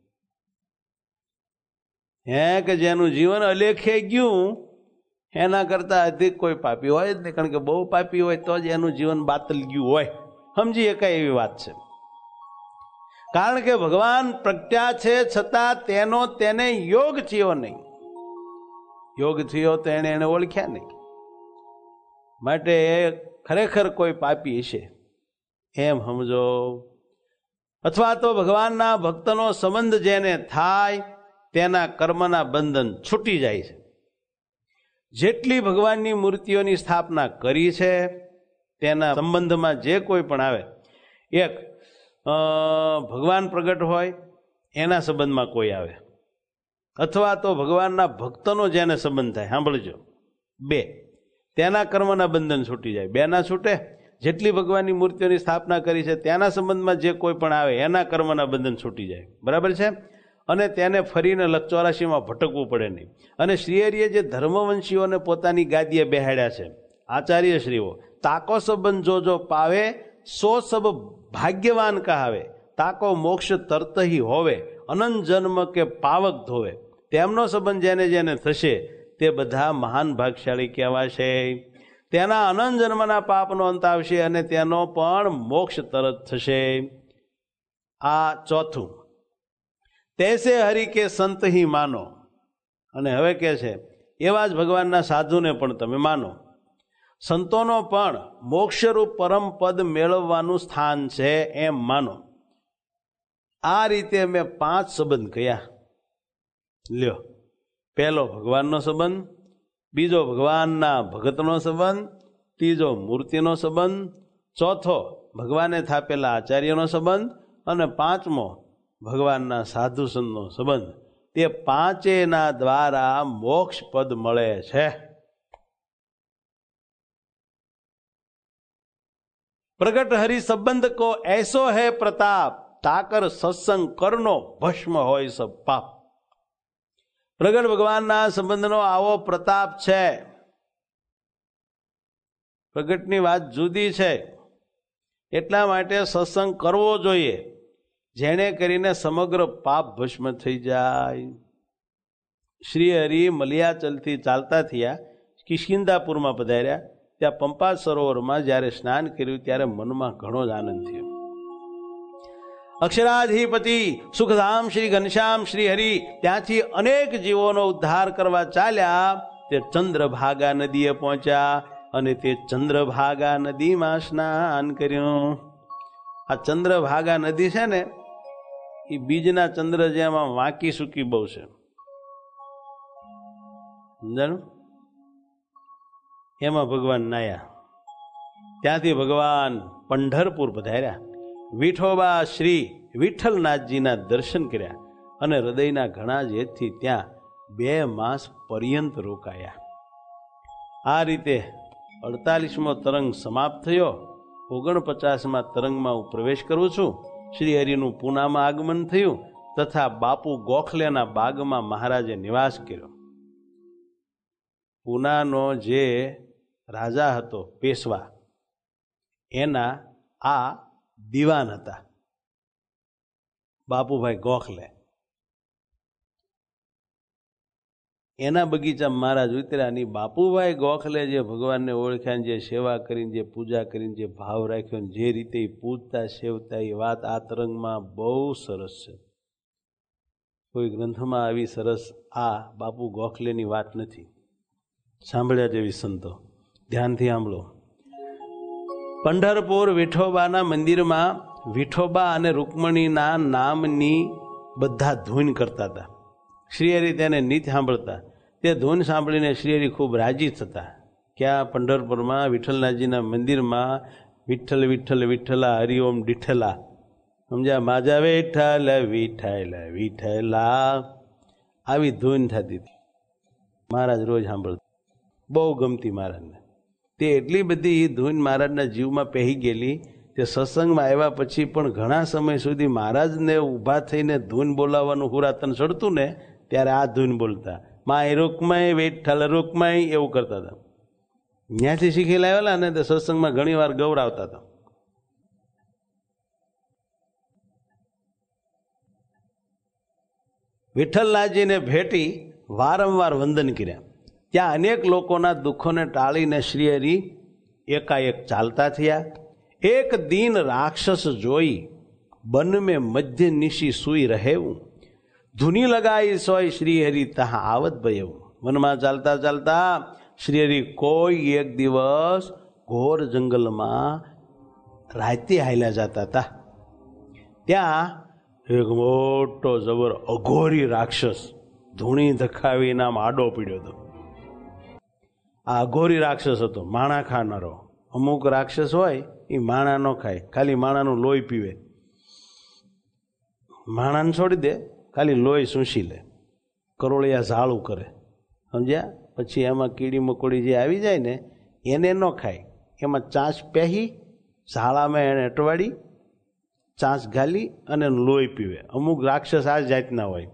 Speaker 1: હે કે જેનું જીવન અલેખે ગયું એના કરતા અધિક કોઈ પાપી હોય જ નહીં. કારણ કે બહુ પાપી હોય તો જ એનું જીવન બાતલ ગયું હોય. સમજી એકાય એવી વાત છે. કારણ કે ભગવાન પ્રગટ્યા છે છતાં તેને યોગ થયો નહીં. યોગ થયો તો એને ઓળખ્યા નહીં. માટે ખરેખર કોઈ પાપી હશે એમ સમજો. અથવા તો ભગવાનના ભક્તનો સંબંધ જેને થાય તેના કર્મના બંધન છૂટી જાય છે. જેટલી ભગવાનની મૂર્તિઓની સ્થાપના કરી છે તેના સંબંધમાં જે કોઈ પણ આવે, એક ભગવાન પ્રગટ હોય એના સંબંધમાં કોઈ આવે, અથવા તો ભગવાનના ભક્તનો જેને સંબંધ થાય, સાંભળજો, 2 તેના કર્મના બંધન છૂટી જાય. 2 ના છૂટે. જેટલી ભગવાનની મૂર્તિઓની સ્થાપના કરી છે તેના સંબંધમાં જે કોઈ પણ આવે એના કર્મના બંધન છૂટી જાય. બરાબર છે. અને તેને ફરીને 84માં ભટકવું પડે નહીં. અને શ્રીહરિએ જે ધર્મવંશીઓને પોતાની ગાદીએ બેહાડ્યા છે, આચાર્યશ્રીઓ, તાકો સંબંધ જો પાવે સો સબ ભાગ્યવાન કહાવે, તાકો મોક્ષ તરત હી હોવે, અનંત જન્મ કે પાવક ધોવે. તેમનો સંબંધ જેને જેને થશે તે બધા મહાન ભાગશાળી કહેવાશે. તેના અનંત જન્મના પાપનો અંત આવશે અને તેનો પણ મોક્ષ તરત થશે. આ ચોથું. તૈસે હરિ કે સંત હી માનો. અને હવે કે છે એવા જ ભગવાનના સાધુને પણ તમે માનો. સંતોનો પણ મોક્ષરૂપ પરમ પદ મેળવવાનું સ્થાન છે એમ માનો. આ રીતે મેં 5 સંબંધ કહ્યા. લ્યો, પહેલો ભગવાનનો સંબંધ, બીજો ભગવાનના ભગતનો સંબંધ, ત્રીજો મૂર્તિનો સંબંધ, ચોથો ભગવાને થાપેલા આચાર્યનો સંબંધ અને 5મો ભગવાનના સાધુ સંતનો સંબંધ. તે 5ના દ્વારા મોક્ષ પદ મળે છે. प्रगट हरि संबंध को ऐसो है प्रताप, ताकर सत्संग करनो भस्म होय सब पाप. प्रगट भगवानना संबंधनो आवो प्रताप छे. प्रगटनी वात जुदी छे એટલા માટે સત્સંગ કરવો જોઈએ, જેને કરીને સમગ્ર પાપ ભસ્મ થઈ જાય. શ્રી હરિ મલિયાચલથી ચાલતા થયા, કિષ્કિંધાપુરમાં પધાર્યા. ત્યાં પંપા સરોવરમાં જ્યારે સ્નાન કર્યું ત્યારે મનમાં ઘણો જ આનંદ થયો. અક્ષરાધિપતિ સુખધામ શ્રી ઘનશ્યામ શ્રી હરિ ત્યાંથી અનેક જીવોનો ઉદ્ધાર કરવા ચાલ્યા. તે ચંદ્રભાગા નદીએ પહોંચ્યા અને તે ચંદ્રભાગા નદીમાં સ્નાન કર્યું. આ ચંદ્રભાગા નદી છે ને, એ બીજના ચંદ્ર જેમાં વાંકી સૂકી બહુ છે, સમજાણું? એમાં ભગવાન નાયા. ત્યાંથી ભગવાન પંઢરપુર પધાર્યા. વિઠોબા શ્રી વિઠ્ઠલનાથજીના દર્શન કર્યા અને હૃદયના ઘણા જ હેતથી ત્યાં 2 માસ પર્યંત રોકાયા. આ રીતે 48મો તરંગ સમાપ્ત થયો. 49મા તરંગમાં હું પ્રવેશ કરું છું. શ્રી હરિનું પૂનામાં આગમન થયું તથા બાપુ ગોખલેના બાગમાં મહારાજે નિવાસ કર્યો. પૂનાનો જે રાજા હતો પેશવા, એના આ દીવાન હતા બાપુભાઈ ગોખલે. એના બગીચા મહારાજ ઉતર્યા. બાપુભાઈ ગોખલે જે ભગવાનને ઓળખ્યા, જે સેવા કરીને, જે પૂજા કરીને, જે ભાવ રાખ્યો, જે રીતે પૂજતા સેવતા, એ વાત આ તરંગમાં બહુ સરસ છે. કોઈ ગ્રંથમાં આવી સરસ આ બાપુ ગોખલેની વાત નથી સાંભળ્યા જેવી. સંતો ધ્યાનથી સાંભળો. પંઢરપુર વિઠોબાના મંદિરમાં વિઠોબા અને રૂકમણીના નામની બધા ધૂન કરતા હતા. શ્રીહરિ તેને નિત્ય સાંભળતા. તે ધૂન સાંભળીને શ્રીહરિ ખૂબ રાજી થતા. ક્યાં? પંઢરપુરમાં વિઠ્ઠલનાથજીના મંદિરમાં વિઠ્ઠલ વિઠ્ઠલ વિઠ્ઠલા હરિઓમ ડીઠલા, સમજ્યા? માજા વિઠ્ઠલ વિઠ્ઠલ વિઠ્ઠલા, આવી ધૂન થતી હતી. મહારાજ રોજ સાંભળતા, બહુ ગમતી મહારાજને. તે એટલી બધી ધૂન મહારાજના જીવમાં પહેરી ગયેલી. તે સત્સંગમાં આવ્યા પછી પણ ઘણા સમય સુધી મહારાજને ઊભા થઈને ધૂન બોલાવવાનું હુરાતન ચડતું ને, ત્યારે આ ધૂન બોલતા. માય રૂકમય વિઠ્ઠલ રૂકમય, એવું કરતા હતા. ત્યાંથી શીખી લાવેલા ને તે સત્સંગમાં ઘણી વાર ગૌરાવતા હતા. વિઠ્ઠલનાથજીને ભેટી વારંવાર વંદન કર્યા. ત્યાં અનેક લોકોના દુઃખોને ટાળીને શ્રીહરિ એકાએક ચાલતા થયા. એક દિન રાક્ષસ જોઈ બન મેં મધ્ય નિશી સુઈ રહેવું, ધૂની લગાઈ સોય શ્રીહરિ તહા આવત ભયવું. વનમાં ચાલતા ચાલતા શ્રીહરિ કોઈ એક દિવસ ઘોર જંગલમાં રાતે હાલ્યા જતા હતા. ત્યાં એક મોટો જબર અઘોરી રાક્ષસ ધૂણી ધખાવી નામ આડો પીડ્યો હતો. આ અઘોરી રાક્ષસ હતો, માણા ખાનારો. અમુક રાક્ષસ હોય એ માણા ન ખાય, ખાલી માણાનું લોહી પીવે. માણાને છોડી દે, ખાલી લોહી સૂંસી લે, કરોળિયા ઝાડું કરે, સમજ્યા? પછી એમાં કીડી મકોડી જે આવી જાય ને એને ન ખાય, એમાં ચાંચ પહેરી ઝાડામાં એને અટવાડી ચાંચ ગાલી અને લોહી પીવે. અમુક રાક્ષસ આ જાતના હોય.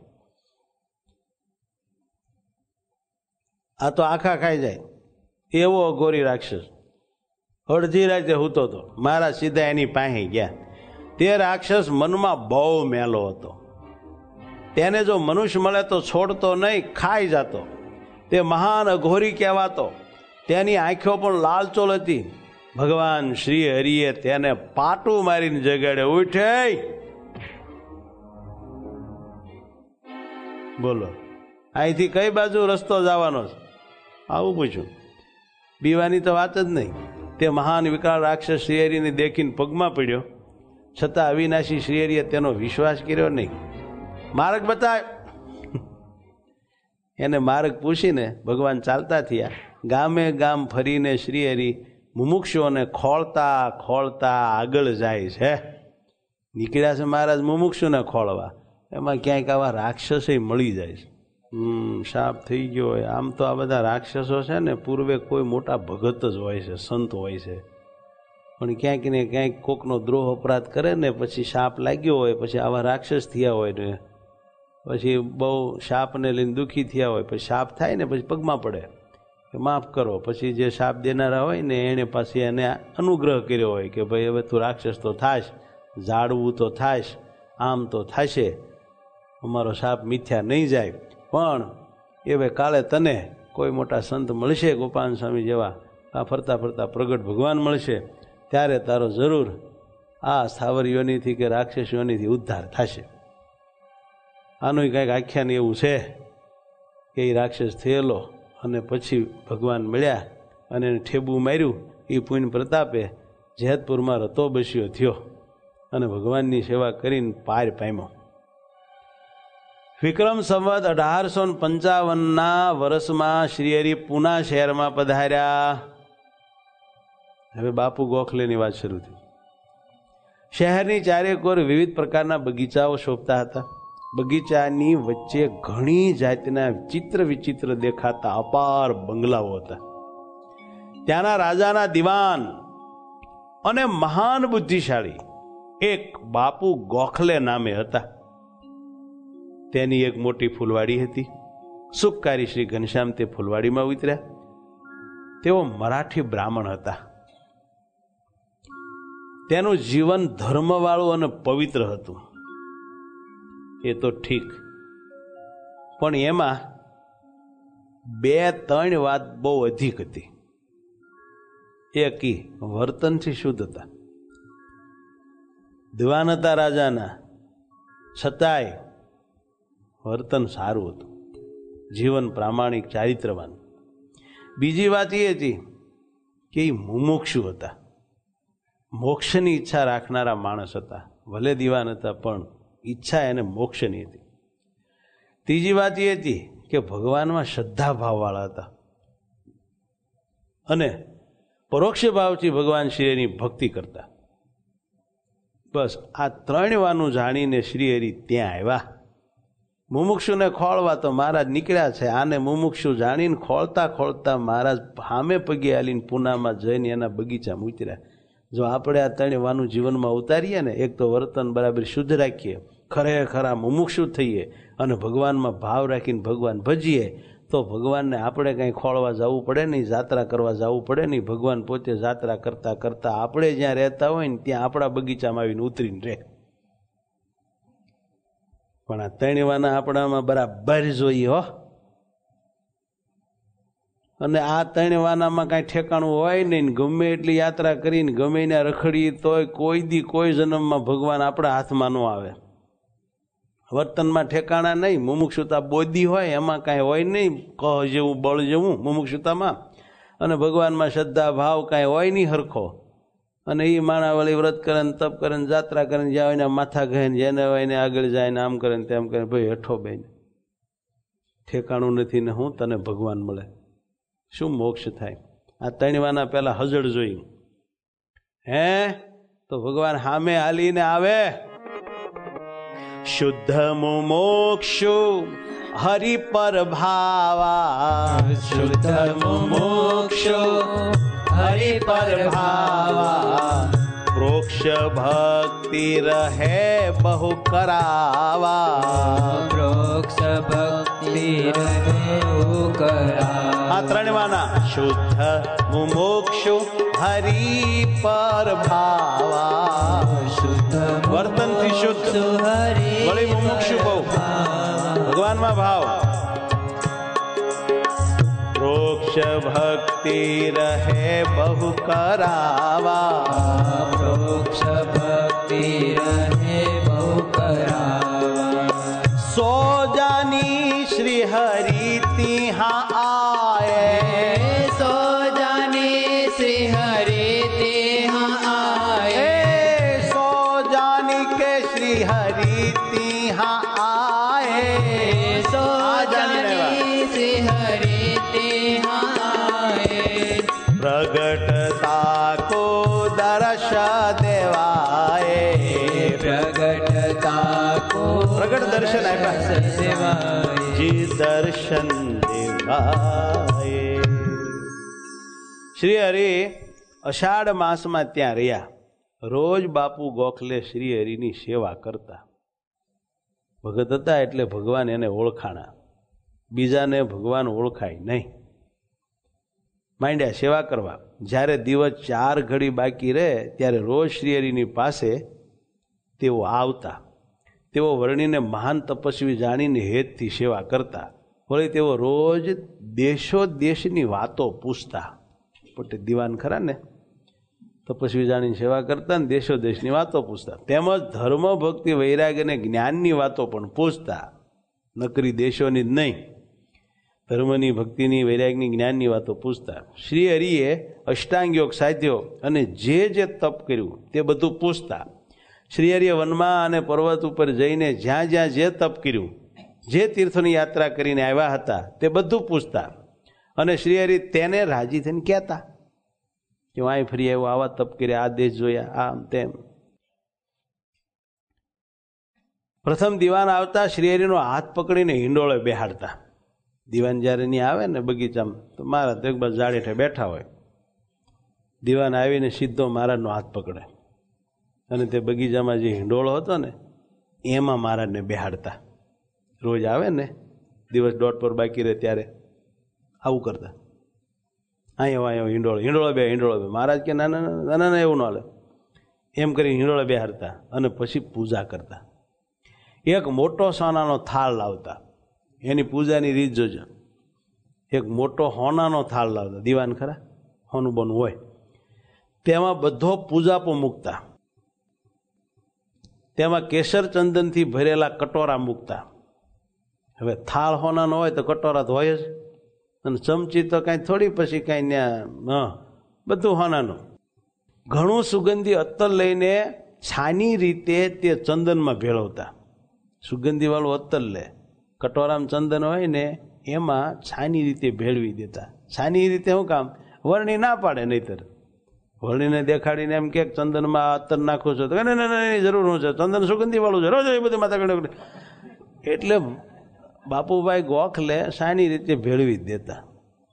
Speaker 1: આ તો આખા ખાઈ જાય એવો અઘોરી રાક્ષસ. અડધી રાતે હૂતો હતો. મારા સીધા એની પાસે ગયા. તે રાક્ષસ મનમાં બહુ મેલો હતો. તેને જો મનુષ્ય મળે તો છોડતો નહીં, ખાઈ જતો. તે મહાન અઘોરી કહેવાતો. તેની આંખો પણ લાલચોળ હતી. ભગવાન શ્રી હરિએ તેને પાટું મારીને જગાડે. ઉઠે, બોલો અહીંથી કઈ બાજુ રસ્તો જવાનો છે? આવું પૂછ્યું. બીવાની તો વાત જ નહીં. તે મહાન વિકરાળ રાક્ષસ શ્રીહરિને દેખીને પગમાં પડ્યો, છતાં અવિનાશી શ્રીહરિએ તેનો વિશ્વાસ કર્યો નહીં. માર્ગ બતાવ. એને માર્ગ પૂછીને ભગવાન ચાલતા થયા. ગામે ગામ ફરીને શ્રીહરિ મુમુક્ષુઓને ખોળતા ખોળતા આગળ જાય છે. નીકળ્યા છે મહારાજ મુમુક્ષુને ખોળવા, એમાં ક્યાંક આવા રાક્ષસો મળી જાય છે. શાપ થઈ ગયો હોય. આમ તો આ બધા રાક્ષસો છે ને પૂર્વે કોઈ મોટા ભગત જ હોય છે, સંત હોય છે, પણ ક્યાંક ને ક્યાંક કોકનો દ્રોહ અપરાધ કરે ને પછી શાપ લાગ્યો હોય, પછી આવા રાક્ષસ થયા હોય ને પછી બહુ શાપને લઈને દુઃખી થયા હોય, પછી શાપ થાય ને પછી પગમાં પડે કે માફ કરો. પછી જે શાપ દેનારા હોય ને એને પાછી એને અનુગ્રહ કર્યો હોય કે ભાઈ હવે તું રાક્ષસ તો થાશ, ઝાડવું તો થાશ, આમ તો થશે, અમારો શાપ મિથ્યા નહીં જાય. પણ હવે કાલે તને કોઈ મોટા સંત મળશે, ગોપાલ સ્વામી જેવા, આ ફરતા ફરતા પ્રગટ ભગવાન મળશે, ત્યારે તારો જરૂર આ સ્થાવર યોનિથી કે રાક્ષસ યોનિથી ઉદ્ધાર થશે. આનું કંઈક આખ્યાન એવું છે કે એ રાક્ષસ થયેલો અને પછી ભગવાન મળ્યા અને એને ઠેબું માર્યું. એ પુણ્ય પ્રતાપે જેતપુરમાં રતો બસ્યો થયો અને ભગવાનની સેવા કરીને પાર પામ્યો. વિક્રમ સંવત 1855 વર્ષમાં શ્રીહરિ પૂના શહેરમાં પધાર્યા. હવે બાપુ ગોખલેની વાત શરૂ થઈ. શહેરની ચારેકોર વિવિધ પ્રકારના બગીચાઓ શોભતા હતા. બગીચાની વચ્ચે ઘણી જાતના વિચિત્ર વિચિત્ર દેખાતા અપાર બંગલાઓ હતા. ત્યાંના રાજાના દિવાન અને મહાન બુદ્ધિશાળી એક બાપુ ગોખલે નામે હતા. તેની એક મોટી ફૂલવાડી હતી. સુખકારી શ્રી ઘનશ્યામ તે ફૂલવાડીમાં ઉતર્યા. તેઓ મરાઠી બ્રાહ્મણ હતા. તેનું જીવન ધર્મવાળું અને પવિત્ર હતું. એ તો ઠીક, પણ એમાં 2-3 વાત બહુ અધિક હતી. એક વર્તનથી શુદ્ધ હતા. દિવાન હતા રાજાના, છતાંય વર્તન સારું હતું, જીવન પ્રામાણિક ચારિત્રવાન. બીજી વાત એ હતી કે એ મુમુક્ષુ હતા, મોક્ષની ઈચ્છા રાખનારા માણસ હતા. ભલે દિવાન હતા પણ ઈચ્છા એને મોક્ષની હતી. ત્રીજી વાત એ હતી કે ભગવાનમાં શ્રદ્ધા ભાવવાળા હતા અને પરોક્ષ ભાવથી ભગવાન શ્રીહરિની ભક્તિ કરતા. બસ આ 3 વાનું જાણીને શ્રીહરિ ત્યાં આવ્યા. મુમુક્ષુને ખોળવા તો મહારાજ નીકળ્યા છે. આને મુમુક્ષુ જાણીને ખોળતા ખોળતા મહારાજ સામે પગે હાલીને પૂનામાં જઈને એના બગીચામાં ઉતર્યા. જો આપણે આ 3 વાનું જીવનમાં ઉતારીએ ને, એક તો વર્તન બરાબર શુદ્ધ રાખીએ, ખરેખર મુમુક્ષુ થઈએ અને ભગવાનમાં ભાવ રાખીને ભગવાન ભજીએ, તો ભગવાનને આપણે કંઈ ખોળવા જવું પડે નહીં, જાત્રા કરવા જવું પડે નહીં. ભગવાન પોતે જાત્રા કરતા કરતા આપણે જ્યાં રહેતા હોય ને ત્યાં આપણા બગીચામાં આવીને ઉતરીને રહે. પણ આ 3 વાના આપણામાં બરાબર જોઈએ હો. અને આ 3 વાનામાં કાંઈ ઠેકાણું હોય નહીં. ગમે એટલી યાત્રા કરીને ગમે એને રખડીએ તોય કોઈ જન્મમાં ભગવાન આપણા હાથમાં ન આવે. વર્તનમાં ઠેકાણા નહીં. મુમુક્ષુતા બોધી હોય, એમાં કાંઈ હોય નહીં કહ જેવું બળ જેવું મુમુક્ષુતામાં. અને ભગવાનમાં શ્રદ્ધા ભાવ કાંઈ હોય નહીં હરખો. અને એ માણાવળી વ્રત કરે ને તપ કરે ને જાત્રા કરે ને જ્યાં એને માથા કહે ને જેને હોય એને આગળ જાય ને આમ કરે ને તેમ કરે. ભાઈ હેઠો બેન ઠેકાણું નથી ને હું તને ભગવાન મળે, શું મોક્ષ થાય? આ 3 વાના પહેલા હજળ જોઈ હે તો ભગવાન સામે હાલીને આવે. શુદ્ધ મુમોક્ષુ હરિ પર ભાવા, શુદ્ધ મુમોક્ષુ હરિ પર ભાવા, પ્રોક્ષ ભક્તિ રહે બહુ કરાવા,
Speaker 2: પ્રોક્ષ ભક્તિ રહે બહુ કરાવા.
Speaker 1: આ 3 વાના શુદ્ધ મુમોક્ષુ હરિ પર ભાવા, શુદ્ધ વર્તનથી શુદ્ધ વળી મુમુક્ષુ બહુ ભગવાનમાં ભાવ, પ્રોક્ષ ભક્તિ રહે બહુ કરાવા,
Speaker 2: પ્રોક્ષ ભક્તિ રહે બહુ કરાવા.
Speaker 1: સો જાની શ્રી હરિ તિહા આયે,
Speaker 2: સો જાની
Speaker 1: દેવાય
Speaker 2: પ્રગટતા કો
Speaker 1: પ્રગટ દર્શન આપ્યા
Speaker 2: દેવાય
Speaker 1: જી દર્શન દેવાય. શ્રી હરિ અષાઢ માસમાં ત્યાં રહ્યા. રોજ બાપુ ગોખલે શ્રી હરિની સેવા કરતા. ભગત હતા એટલે ભગવાન એને ઓળખાણા, બીજાને ભગવાન ઓળખાય નહીં. માંડ્યા સેવા કરવા. જ્યારે દિવસ 4 ઘડી બાકી રહે ત્યારે રોજ શ્રીહરિની પાસે તેઓ આવતા. તેઓ વર્ણીને મહાન તપસ્વી જાણીને હેતથી સેવા કરતા. વળી તેઓ રોજ દેશો દેશની વાતો પૂછતા. પોતે દીવાન ખરા ને, તપસ્વી જાણીને સેવા કરતા ને દેશો દેશની વાતો પૂછતા. તેમજ ધર્મ ભક્તિ વૈરાગ્ય અને જ્ઞાનની વાતો પણ પૂછતા, નકરી દેશોની જ નહીં. ધર્મની, ભક્તિની, વૈરાગ્યની, જ્ઞાનની વાતો પૂછતા. શ્રી હરિએ અષ્ટાંગ યોગ સાધ્યો અને જે તપ કર્યું તે બધું પૂછતા. શ્રી હરિએ વનમાં અને પર્વત ઉપર જઈને જ્યાં જ્યાં જે તપ કર્યું, જે તીર્થોની યાત્રા કરીને આવ્યા હતા તે બધું પૂછતા. અને શ્રી હરિ તેને રાજી થઈને કહેતા કે હું અહીં ફરી આવ્યો, આવા તપ કર્યા, આ દેશ જોયા, આમ તેમ. પ્રથમ દિવાન આવતા શ્રી હરિનો હાથ પકડીને હિંડોળે બેહાડતા. દીવાન જ્યારે નહીં આવે ને બગીચામાં, તો મહારાજ તો એક બાજુ ઝાડ હેઠે બેઠા હોય. દીવાન આવીને સીધો મહારાજનો હાથ પકડે અને તે બગીચામાં જે હિંડોળો હતો ને એમાં મહારાજને બેહાડતા. રોજ આવે ને દિવસ 1.5 પર બાકી રહે ત્યારે આવું કરતા. અહીંયા હિંડોળો બે. મહારાજ કે ના ના ના ના એવું ન હાલે, એમ કરી હિંડોળે બેહાડતા અને પછી પૂજા કરતા. એક મોટો સોનાનો થાળ લાવતા. એની પૂજાની રીત જોજો. એક મોટો હોનાનો થાળ લાવતા. દીવાન ખરા, હોનું બોનું હોય, તેમાં બધો પૂજાપો મૂકતા. તેમાં કેસર ચંદનથી ભરેલા કટોરા મૂકતા. હવે થાળ હોનાનો હોય તો કટોરા તો હોય જ, અને ચમચી તો કાંઈ થોડી, પછી કાંઈ ત્યાં બધું હોનાનું. ઘણું સુગંધી અત્તર લઈને છાની રીતે તે ચંદનમાં ભેળવતા. સુગંધીવાળું અત્તર લે, કટોરામાં ચંદન હોય ને એમાં છાની રીતે ભેળવી દેતા. છાની રીતે શું કામ? વર્ણી ના પાડે, નહીતર વર્ણીને દેખાડીને એમ કે ચંદનમાં અત્તર નાખું છું તો એની જરૂર શું છે, ચંદન સુગંધી વાળું છે, રોજ એ બધું માથા ગણે. એટલે બાપુભાઈ ગોખલે છાની રીતે ભેળવી દેતા.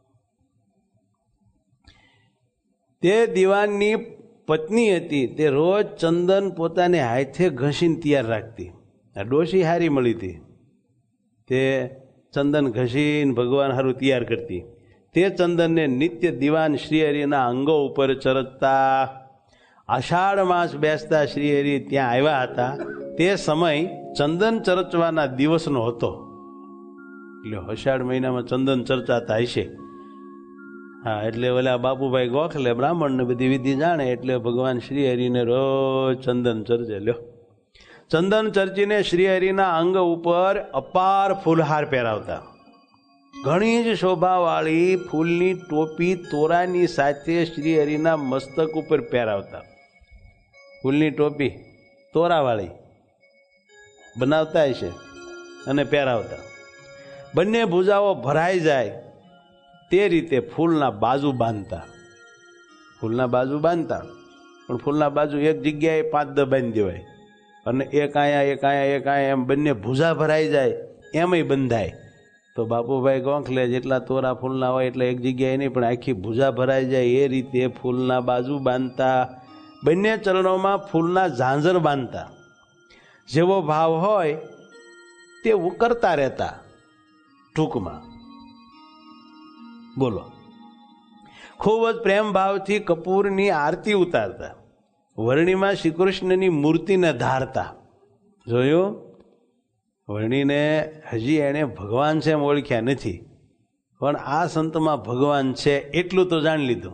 Speaker 1: તે દીવાનની પત્ની હતી, તે રોજ ચંદન પોતાને હાથે ઘસીને તૈયાર રાખતી. આ ડોશી હારી મળી હતી, તે ચંદન ઘસીને ભગવાન હારું તૈયાર કરતી. તે ચંદનને નિત્ય દિવાન શ્રીહરિના અંગો ઉપર ચરચતા. આષાઢ માસ બેસતા શ્રીહરિ ત્યાં આવ્યા હતા. તે સમય ચંદન ચરચવાના દિવસનો હતો. એટલે અષાઢ મહિનામાં ચંદન ચર્ચાતા હશે. હા, એટલે ઓલા બાપુભાઈ ગોખલે બ્રાહ્મણને બધી વિધિ જાણે, એટલે ભગવાન શ્રીહરિને રોજ ચંદન ચર્ચે. લ્યો, ચંદન ચર્ચીને શ્રીહરિના અંગ ઉપર અપાર ફૂલહાર પહેરાવતા. ઘણી જ શોભાવાળી ફૂલની ટોપી તોરાની સાથે શ્રીહરિના મસ્તક ઉપર પહેરાવતા. ફૂલની ટોપી તોરાવાળી બનાવતા હશે અને પહેરાવતા. બંને ભુજાઓ ભરાઈ જાય તે રીતે ફૂલના બાજુ બાંધતા. ફૂલના બાજુ બાંધતા, પણ ફૂલના બાજુ એક જગ્યાએ 5-10 બાંધી દેવાય, અને એક આયા એમ બંને ભૂજા ભરાઈ જાય એમય બંધાય. તો બાપુભાઈ ગોખલે જેટલા તોરા ફૂલના હોય એટલે એક જગ્યાએ નહીં, પણ આખી ભૂજા ભરાઈ જાય એ રીતે ફૂલના બાજુ બાંધતા. બંને ચરણોમાં ફૂલના ઝાંઝર બાંધતા. જેવો ભાવ હોય તેવું કરતા રહેતા. ટૂંકમાં બોલો, ખૂબ જ પ્રેમ ભાવથી કપૂરની આરતી ઉતારતા. વર્ણીમાં શ્રી કૃષ્ણની મૂર્તિને ધારતા. જોયું? વર્ણીને હજી એણે ભગવાન છે એમ ઓળખ્યા નથી, પણ આ સંતમાં ભગવાન છે એટલું તો જાણી લીધું.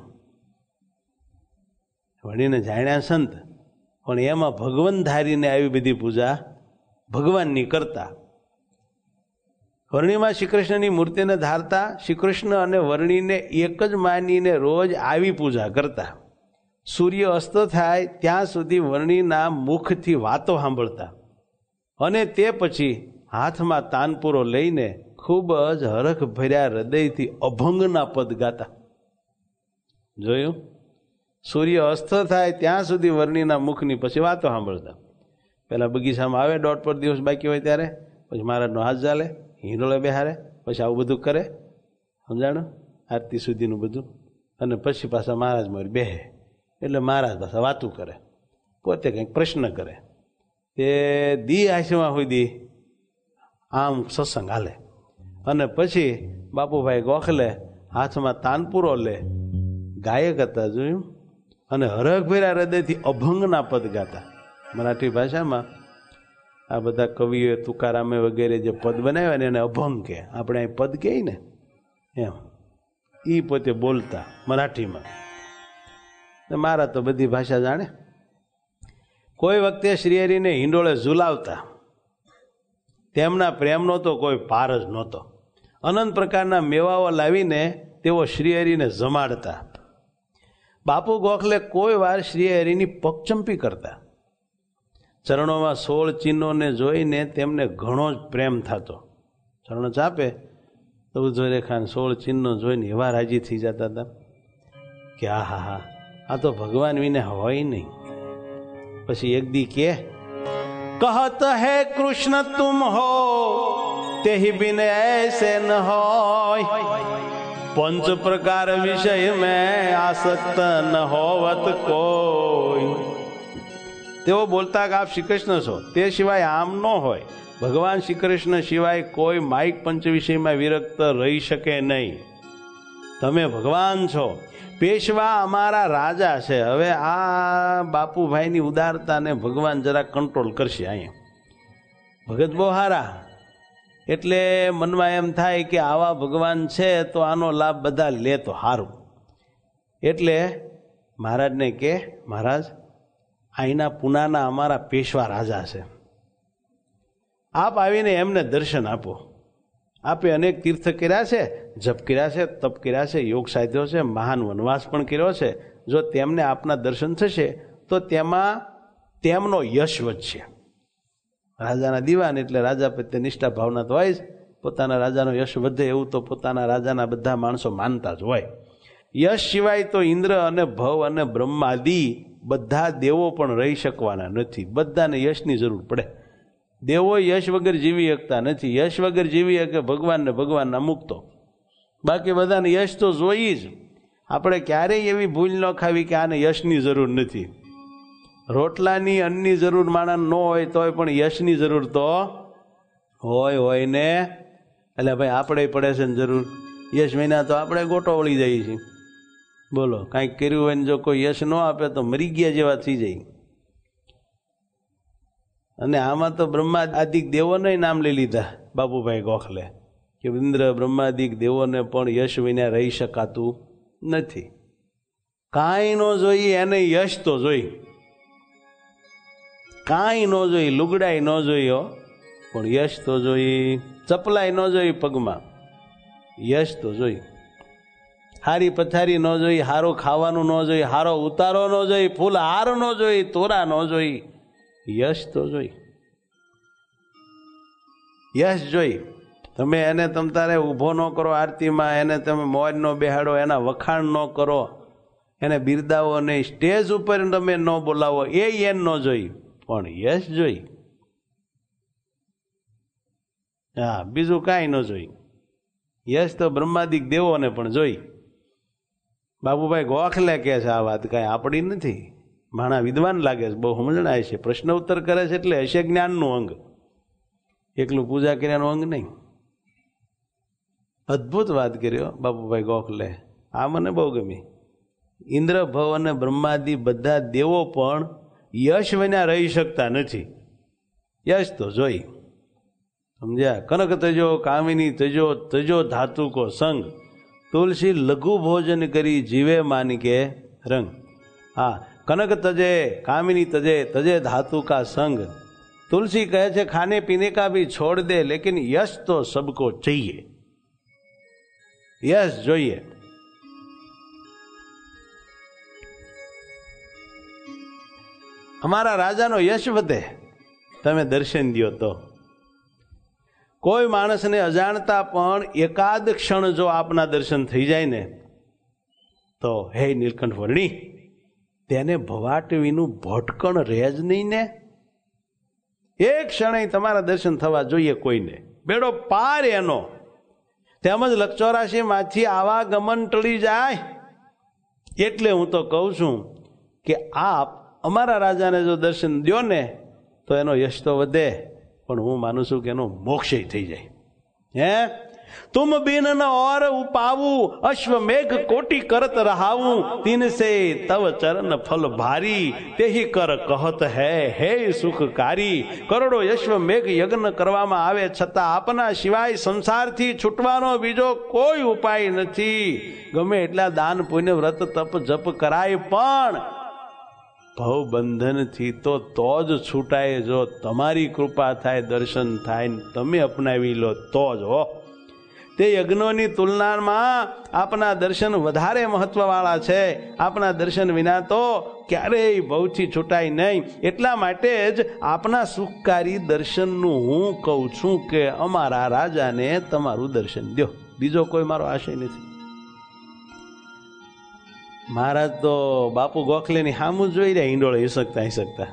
Speaker 1: વર્ણીને જાણ્યા સંત, પણ એમાં ભગવાન ધારીને આવી બધી પૂજા ભગવાનની કરતા. વર્ણીમાં શ્રી કૃષ્ણની મૂર્તિને ધારતા. શ્રી કૃષ્ણ અને વર્ણીને એક જ માનીને રોજ આવી પૂજા કરતા. સૂર્ય અસ્ત થાય ત્યાં સુધી વર્ણીના મુખથી વાતો સાંભળતા, અને તે પછી હાથમાં તાનપુરો લઈને ખૂબ જ હરખ ભર્યા હૃદયથી અભંગના પદ ગાતા. જોયું? સૂર્ય અસ્ત થાય ત્યાં સુધી વર્ણિના મુખની પછી વાતો સાંભળતા. પહેલાં બગીચામાં આવે 1.5 દિવસ બાકી હોય ત્યારે, પછી મહારાજનો હાથ ચાલે, હિંડોળે બેહારે, પછી આવું બધું કરે, સમજાણું, આરતી સુધીનું બધું, અને પછી પાછા મહારાજ મારી બેહે, એટલે મહારાજ પાછા વાતું કરે, પોતે કંઈક પ્રશ્ન કરે. તે દી આશીમાં સુધી આમ સત્સંગ હાલે. અને પછી બાપુભાઈ ગોખલે હાથમાં તાનપુરો લે, ગાયક હતા જોયું, અને હરખભેરા હૃદયથી અભંગના પદ ગાતા. મરાઠી ભાષામાં આ બધા કવિઓએ તુકારામે વગેરે જે પદ બનાવ્યા ને એને અભંગ કહે, આપણે અહીં પદ કહે ને એમ, એ પોતે બોલતા મરાઠીમાં. મારા તો બધી ભાષા જાણે. કોઈ વખતે શ્રીહરિને હિંડોળે ઝુલાવતા. તેમના પ્રેમનો તો કોઈ પાર જ નહોતો. અનંત પ્રકારના મેવાઓ લાવીને તેઓ શ્રીહરિને જમાડતા. બાપુ ગોખલે કોઈ વાર શ્રીહરિની પગચંપી કરતા. ચરણોમાં 16 ચિહ્નોને જોઈને તેમને ઘણો જ પ્રેમ થતો. ચરણો ચાપે તો ઉદ્ધવરેખાને 16 ચિહ્નો જોઈને એવા રાજી થઈ જતા હતા કે આ હા હા, આ તો ભગવાન વિના હોય નહીં. પછી એક દી કે કહત હે કૃષ્ણ તુમ હો તેહી બિન એસે ન હોય, પંચ પ્રકાર વિષય મેં આસક્ત ન હોવત કોઈ. તેઓ બોલતા કે આપ શ્રી કૃષ્ણ છો, તે સિવાય આમ ન હોય. ભગવાન શ્રી કૃષ્ણ સિવાય કોઈ માઇક પંચ વિષયમાં વિરક્ત રહી શકે નહીં. તમે ભગવાન છો, પેશવા અમારા રાજા છે. હવે આ બાપુભાઈની ઉદારતાને ભગવાન જરા કંટ્રોલ કરશે. અહીંયા ભગત બહુ હારા, એટલે મનમાં એમ થાય કે આવા ભગવાન છે તો આનો લાભ બધા લે તો સારું. એટલે મહારાજને કે મહારાજ અહીંના પુનાના અમારા પેશવા રાજા છે, આપ આવીને એમને દર્શન આપો. આપે અનેક તીર્થ કર્યા છે, જપ કર્યા છે, તપ કર્યા છે, યોગ સાધ્યો છે, મહાન વનવાસ પણ કર્યો છે. જો તેમને આપના દર્શન થશે તો તેમાં તેમનો યશ વધશે. રાજાના દીવાન એટલે રાજા પ્રત્યે નિષ્ઠા ભાવના તો હોય જ. પોતાના રાજાનો યશ વધે એવું તો પોતાના રાજાના બધા માણસો માનતા જ હોય. યશ સિવાય તો ઇન્દ્ર અને ભવ અને બ્રહ્માદિ બધા દેવો પણ રહી શકવાના નથી. બધાને યશની જરૂર પડે. દેવો યશ વગર જીવી શકતા નથી. યશ વગર જીવી શકે ભગવાનને ભગવાનના મુક્તો. બાકી બધાને યશ તો જોઈ જ. આપણે ક્યારેય એવી ભૂલ ન ખાવી કે આને યશની જરૂર નથી. રોટલાની અન્નની જરૂર માણસ ન હોય તોય પણ યશની જરૂર તો હોય ને. એટલે ભાઈ આપણે પડે છે ને જરૂર. યશ વિના તો આપણે ગોટો વળી જઈએ છીએ. બોલો, કાંઈક કર્યું હોય ને જો કોઈ યશ ન આપે તો મરી ગયા જેવા થઈ જાય. અને આમાં તો બ્રહ્માદિક દેવોને નામ લઈ લીધા બાપુભાઈ ગોખલે કે ઇન્દ્ર બ્રહ્માદિક દેવોને પણ યશ વિના રહી શકાતું નથી. કાંઈ ન જોઈએ એને યશ તો જોઈ. કાંઈ ન જોઈ, લુગડાઈ ન જોઈ, પણ યશ તો જોઈ. ચપલાઈ ન જોઈ પગમાં, યશ તો જોઈ. હારી પથારી ન જોઈ, હારું ખાવાનું ન જોઈ, હારો ઉતારો ન જોઈ, ફૂલ હાર ન જોઈ, તોરા ન જોઈ, યશ તો જોઈ. યશ જોઈ. તમે એને તમ તારે ઊભો ન કરો આરતીમાં, એને તમે મોજ ન બેહાડો, એના વખાણ ન કરો, એને બિરદાવો નહીં, સ્ટેજ ઉપર તમે ન બોલાવો, એ ન જોઈ, પણ યશ જોઈ. હા, બીજું કાંઈ ન જોઈ. યશ તો બ્રહ્માદિક દેવોને પણ જોઈ. બાબુભાઈ ગોખલે કહે છે આ વાત કાંઈ આપણી નથી. માણા વિદ્વાન લાગે છે, બહુ સમજણાય છે, પ્રશ્ન ઉત્તર કરે છે એટલે હશે જ્ઞાનનું અંગ, એકલું પૂજા કર્યાનું અંગ નહીં. અદ્ભુત વાત કર્યો બાબુભાઈ ગોખલે. આ મને બહુ ગમી. ઇન્દ્ર ભવ અને બ્રહ્માદિ બધા દેવો પણ યશ વિના રહી શકતા નથી. યશ તો જોઈ. સમજ્યા? કનક તજો કામિની તજો તજો ધાતુ કો સંગ, તુલસી લઘુ ભોજન કરી જીવે માની કે રંગ. હા, કનક તજે કામિની તજે તજે ધાતુ કા સંગ. तुलसी कहे छे खाने पीने का भी छोड़ दे, लेकिन यश तो सबको चाहिए. यश જોઈએ. અમારા રાજાનો યશ વધે તમે દર્શન દો તો. કોઈ માણસને અજાણતા પણ એકાદ ક્ષણ જો આપના દર્શન થઈ જાય ને તો હે નીલકંઠ વર્ણી તેને ભવાટવીનું ભટકણ રહે જ નહીં ને. એક ક્ષણે તમારા દર્શન થવા જોઈએ કોઈને, બેડો પાર એનો. તેમજ લક્ષ84માંથી આવાગમન ટળી જાય. એટલે હું તો કહું છું કે આપ અમારા રાજાને જો દર્શન દો ને તો એનો યશ તો વધે, પણ હું માનું છું કે એનો મોક્ષ થઈ જાય. હે तुम बिन न और उपावू अश्वमेघ कोटि करत रहावू तीन से तव चरण फल भारी तेहि कर कहत है हे सुखकारी. करोड़ो अश्वमेघ यज्ञ કરવામાં આવે છતાં આપના સિવાય સંસારથી છૂટવાનો બીજો કોઈ ઉપાય નથી. ગમે એટલા દાન પુણ્ય વ્રત તપ જપ કરાય પણ ભવ બંધનથી તો જ છૂટાય જો તમારી કૃપા થાય, દર્શન થાય, તમે અપનાવી લો તો જ. હો તે યજ્ઞોની તુલનામાં આપના દર્શન વધારે મહત્વવાળા છે. આપના દર્શન વિના તો ક્યારેય ભવથી છૂટાય નહીં. એટલા માટે જ આપના સુખકારી દર્શનનું હું કહું છું કે અમારા રાજાને તમારું દર્શન દો. બીજો કોઈ મારો આશય નથી. મહારાજ તો બાપુ ગોખલેની સામું જોઈ રહ્યા, હિંડોળે હિસકતા.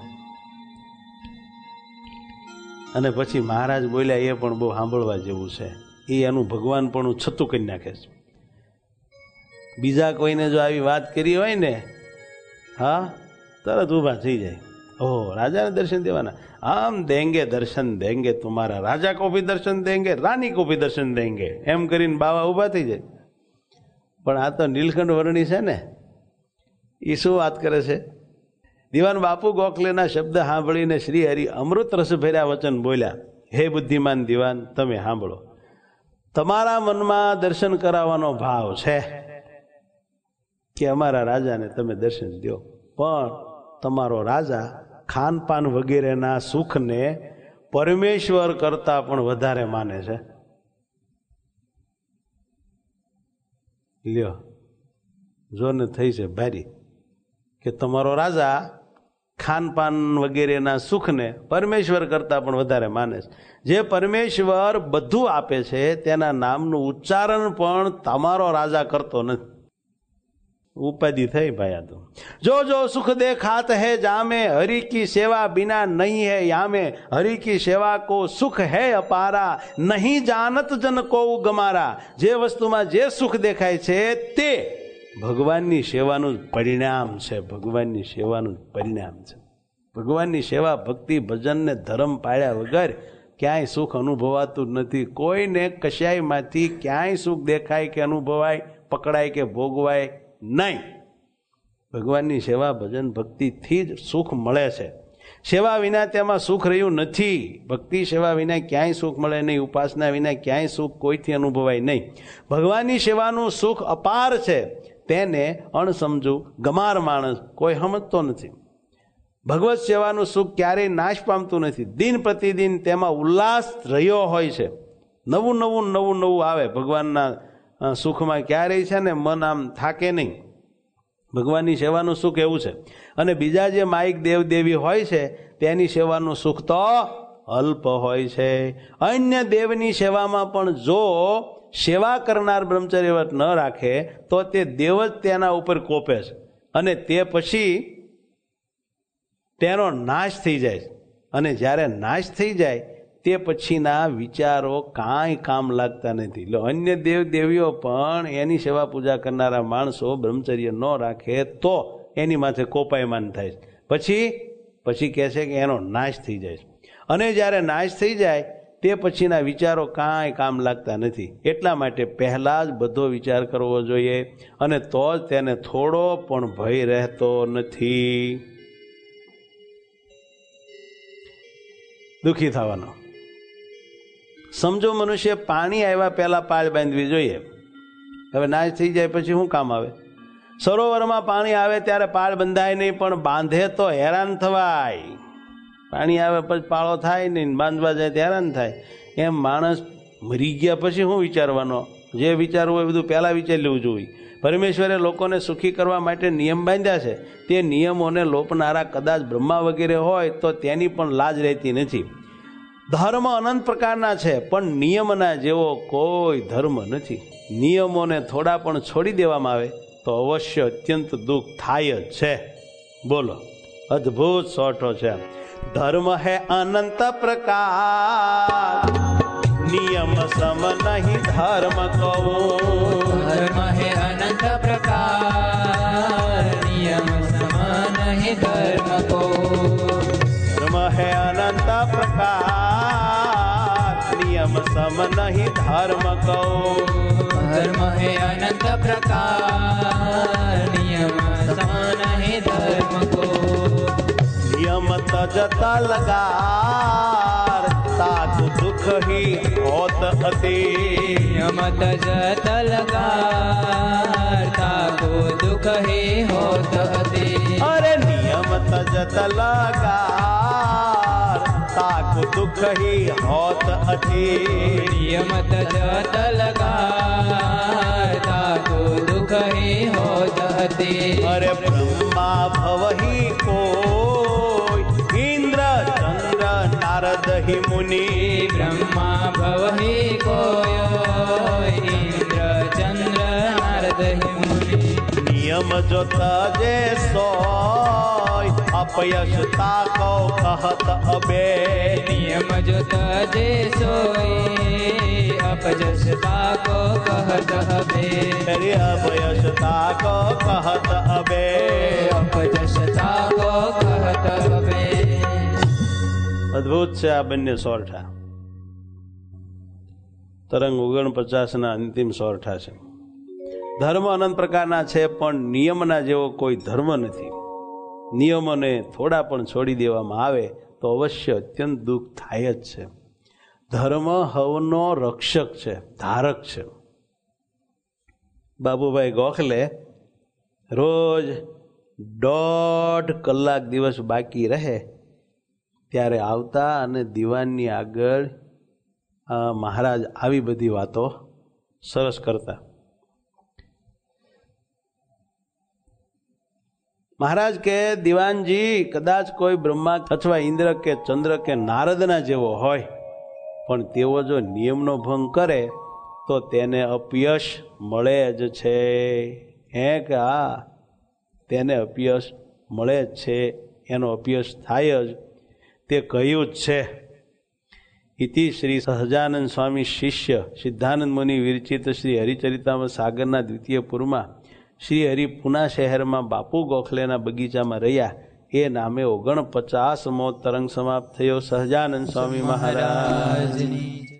Speaker 1: અને પછી મહારાજ બોલ્યા એ પણ બહુ સાંભળવા જેવું છે. એ એનું ભગવાન પણ છતું કરી નાખે છે. બીજા કોઈને જો આવી વાત કરી હોય ને, હા તરત ઊભા થઈ જાય. ઓહ રાજાને દર્શન દેવાના, આમ દેંગે દર્શન દેંગે, તુમારા રાજા કો ભી દર્શન દેંગે, રાની કો ભી દર્શન દેંગે, એમ કરીને બાવા ઊભા થઈ જાય. પણ આ તો નીલકંઠ વર્ણી છે ને, એ શું વાત કરે છે? દિવાન બાપુ ગોખલેના શબ્દ સાંભળીને શ્રી હરિ અમૃત રસ ભર્યા વચન બોલ્યા. હે બુદ્ધિમાન દિવાન, તમે સાંભળો. તમારા મનમાં દર્શન કરાવવાનો ભાવ છે કે અમારા રાજાને તમે દર્શન દો, પણ તમારો રાજા ખાનપાન વગેરેના સુખને પરમેશ્વર કરતા પણ વધારે માને છે. લ્યો જોને થઈ છે ભારી કે તમારો રાજા ખાનપાન વગેરેના સુખને પરમેશ્વર કરતા પણ વધારે માને છે. જે પરમેશ્વર બધું આપે છે તેના નામનું ઉચ્ચારણ પણ તમારો રાજા કરતો નથી. ઉપાધિ થઈ ભાઈ. આ તો જો જો સુખ દેખાત હૈ જામે, હરિ કી સેવા બિના નહીં હૈ યામે, હરિ કી સેવા કો સુખ હૈ અપારા, નહીં જાનત જન કો ગમારા. જે વસ્તુમાં જે સુખ દેખાય છે તે ભગવાનની સેવાનું જ પરિણામ છે. ભગવાનની સેવાનું જ પરિણામ છે. ભગવાનની સેવા ભક્તિ ભજન ને ધર્મ પાળ્યા વગર ક્યાંય સુખ અનુભવાતું નથી. કોઈને કશાયમાંથી ક્યાંય સુખ દેખાય કે અનુભવાય, પકડાય કે ભોગવાય નહીં. ભગવાનની સેવા ભજન ભક્તિથી જ સુખ મળે છે. સેવા વિના તેમાં સુખ રહ્યું નથી. ભક્તિ સેવા વિના ક્યાંય સુખ મળે નહીં. ઉપાસના વિના ક્યાંય સુખ કોઈથી અનુભવાય નહીં. ભગવાનની સેવાનું સુખ અપાર છે. તેને અણસમજુ ગમાર માણસ કોઈ સમજતો નથી. ભગવત સેવાનું સુખ ક્યારેય નાશ પામતું નથી. દિન પ્રતિદિન તેમાં ઉલ્લાસ રહ્યો હોય છે. નવું નવું નવું નવું આવે. ભગવાનના સુખમાં ક્યારેય છે ને મન આમ થાકે નહીં. ભગવાનની સેવાનું સુખ એવું છે. અને બીજા જે માઇક દેવ દેવી હોય છે તેની સેવાનું સુખ તો અલ્પ હોય છે. અન્ય દેવની સેવામાં પણ જો સેવા કરનાર બ્રહ્મચર્ય વ્રત ન રાખે તો તે દેવ જ તેના ઉપર કોપે છે અને તે પછી તેનો નાશ થઈ જાય. અને જ્યારે નાશ થઈ જાય તે પછીના વિચારો કાંઈ કામ લાગતા નથી. એટલે અન્ય દેવ દેવીઓ પણ એની સેવા પૂજા કરનારા માણસો બ્રહ્મચર્ય ન રાખે તો એની માથે કોપાયમાન થાય છે. પછી કહે છે કે એનો નાશ થઈ જાય. અને જ્યારે નાશ થઈ જાય તે પછીના વિચારો કાંઈ કામ લાગતા નથી. એટલા માટે પહેલાં જ બધો વિચાર કરવો જોઈએ અને તો જ તેને થોડો પણ ભય રહેતો નથી. દુઃખી થવાનો. સમજો મનુષ્ય પાણી આવ્યા પહેલા પાળ બાંધવી જોઈએ. હવે નાશ થઈ જાય પછી શું કામ આવે? સરોવરમાં પાણી આવે ત્યારે પાળ બંધાય નહીં, પણ બાંધે તો હેરાન થવાય. પાણી આવે પછી પાળો થાય નહીં, બાંધવા જાય તો હેરાન થાય. એમ માણસ મરી ગયા પછી શું વિચારવાનો? જે વિચારવું હોય બધું પહેલાં વિચારી લેવું જોઈએ. પરમેશ્વરે લોકોને સુખી કરવા માટે નિયમ બાંધ્યા છે. તે નિયમોને લોપનારા કદાચ બ્રહ્મા વગેરે હોય તો તેની પણ લાજ રહેતી નથી. ધર્મ અનંત પ્રકારના છે પણ નિયમના જેવો કોઈ ધર્મ નથી. નિયમોને થોડા પણ છોડી દેવામાં આવે તો અવશ્ય અત્યંત દુઃખ થાય જ છે. બોલો, અદ્ભુત સોઠો છે. ધર્મ હે અનંત પ્રકાર, નિયમ સમ નહીં ધર્મ કહું.
Speaker 2: ધર્મ હે અનંત પ્રકાર, નિયમ સમ નહીં ધર્મ કો.
Speaker 1: ધર્મ હે અનંત પ્રકાર, નિયમ સમ નહીં ધર્મ કહું.
Speaker 2: ધર્મ હે અનંત પ્રકાર, નિયમ સમ નહીં ધર્મ કો.
Speaker 1: નિયમ તજતા લગાર, તાકુ દુઃખ હી હોત અતિ.
Speaker 2: નિયમ તજત લગાર, તાકો દુઃખ હે હોત અતિ.
Speaker 1: અરે નિયમ તજત લગાર, તાકુ દુઃખ હી હોત અતિ.
Speaker 2: નિયમ તજત લગાર, તાકો દુઃખ હે હોત અતિ.
Speaker 1: અરે બ્રહ્મા ભવહી કોઈ, ઇન્દ્ર ચંદ્ર નારદ હિ મુનિ.
Speaker 2: બ્રહ્મા ભવહિ કોયો, ઇન્દ્ર ચંદ્ર નારદ હિ મુનિ.
Speaker 1: નિયમ જો તજે સોય, અપયશ તાકો કહત અબે.
Speaker 2: નિયમ જો તજે સોઈ, અપજસ તાકો કહત અબે.
Speaker 1: અરે અપયશ તાકો કહત અબે.
Speaker 2: અપજસ તાકો કહત અબે.
Speaker 1: અદ્ભુત છે આ બંને સોરઠા. તરંગ 49ના અંતિમ સોરઠા છે. ધર્મ અનંત પ્રકારના છે, પણ નિયમના જેવો કોઈ ધર્મ નથી. નિયમોને થોડા પણ છોડી દેવામાં આવે તો અવશ્ય અત્યંત દુઃખ થાય જ છે. ધર્મ હવનો રક્ષક છે, ધારક છે. બાબુભાઈ ગોખલે રોજ 1.5 કલાક દિવસ બાકી રહે ત્યારે આવતા અને દીવાનની આગળ મહારાજ આવી બધી વાતો સરસ કરતા. મહારાજ કે દીવાનજી કદાચ કોઈ બ્રહ્મા અથવા ઇન્દ્ર કે ચંદ્ર કે નારદના જેવો હોય, પણ તેઓ જો નિયમનો ભંગ કરે તો તેને અપયશ મળે જ છે. હે કે હા, તેને અપયશ મળે જ છે, એનો અપયશ થાય જ, તે કહ્યું જ છે. ઇતિ શ્રી સહજાનંદ સ્વામી શિષ્ય સિદ્ધાનંદ મુનિ વિરચિત શ્રી હરિચરિતામૃત સાગરના દ્વિતીય પૂરમાં શ્રી હરિ પુના શહેરમાં બાપુ ગોખલેના બગીચામાં રહ્યા એ નામે 49મો તરંગ સમાપ્ત થયો. સહજાનંદ સ્વામી મહારાજ.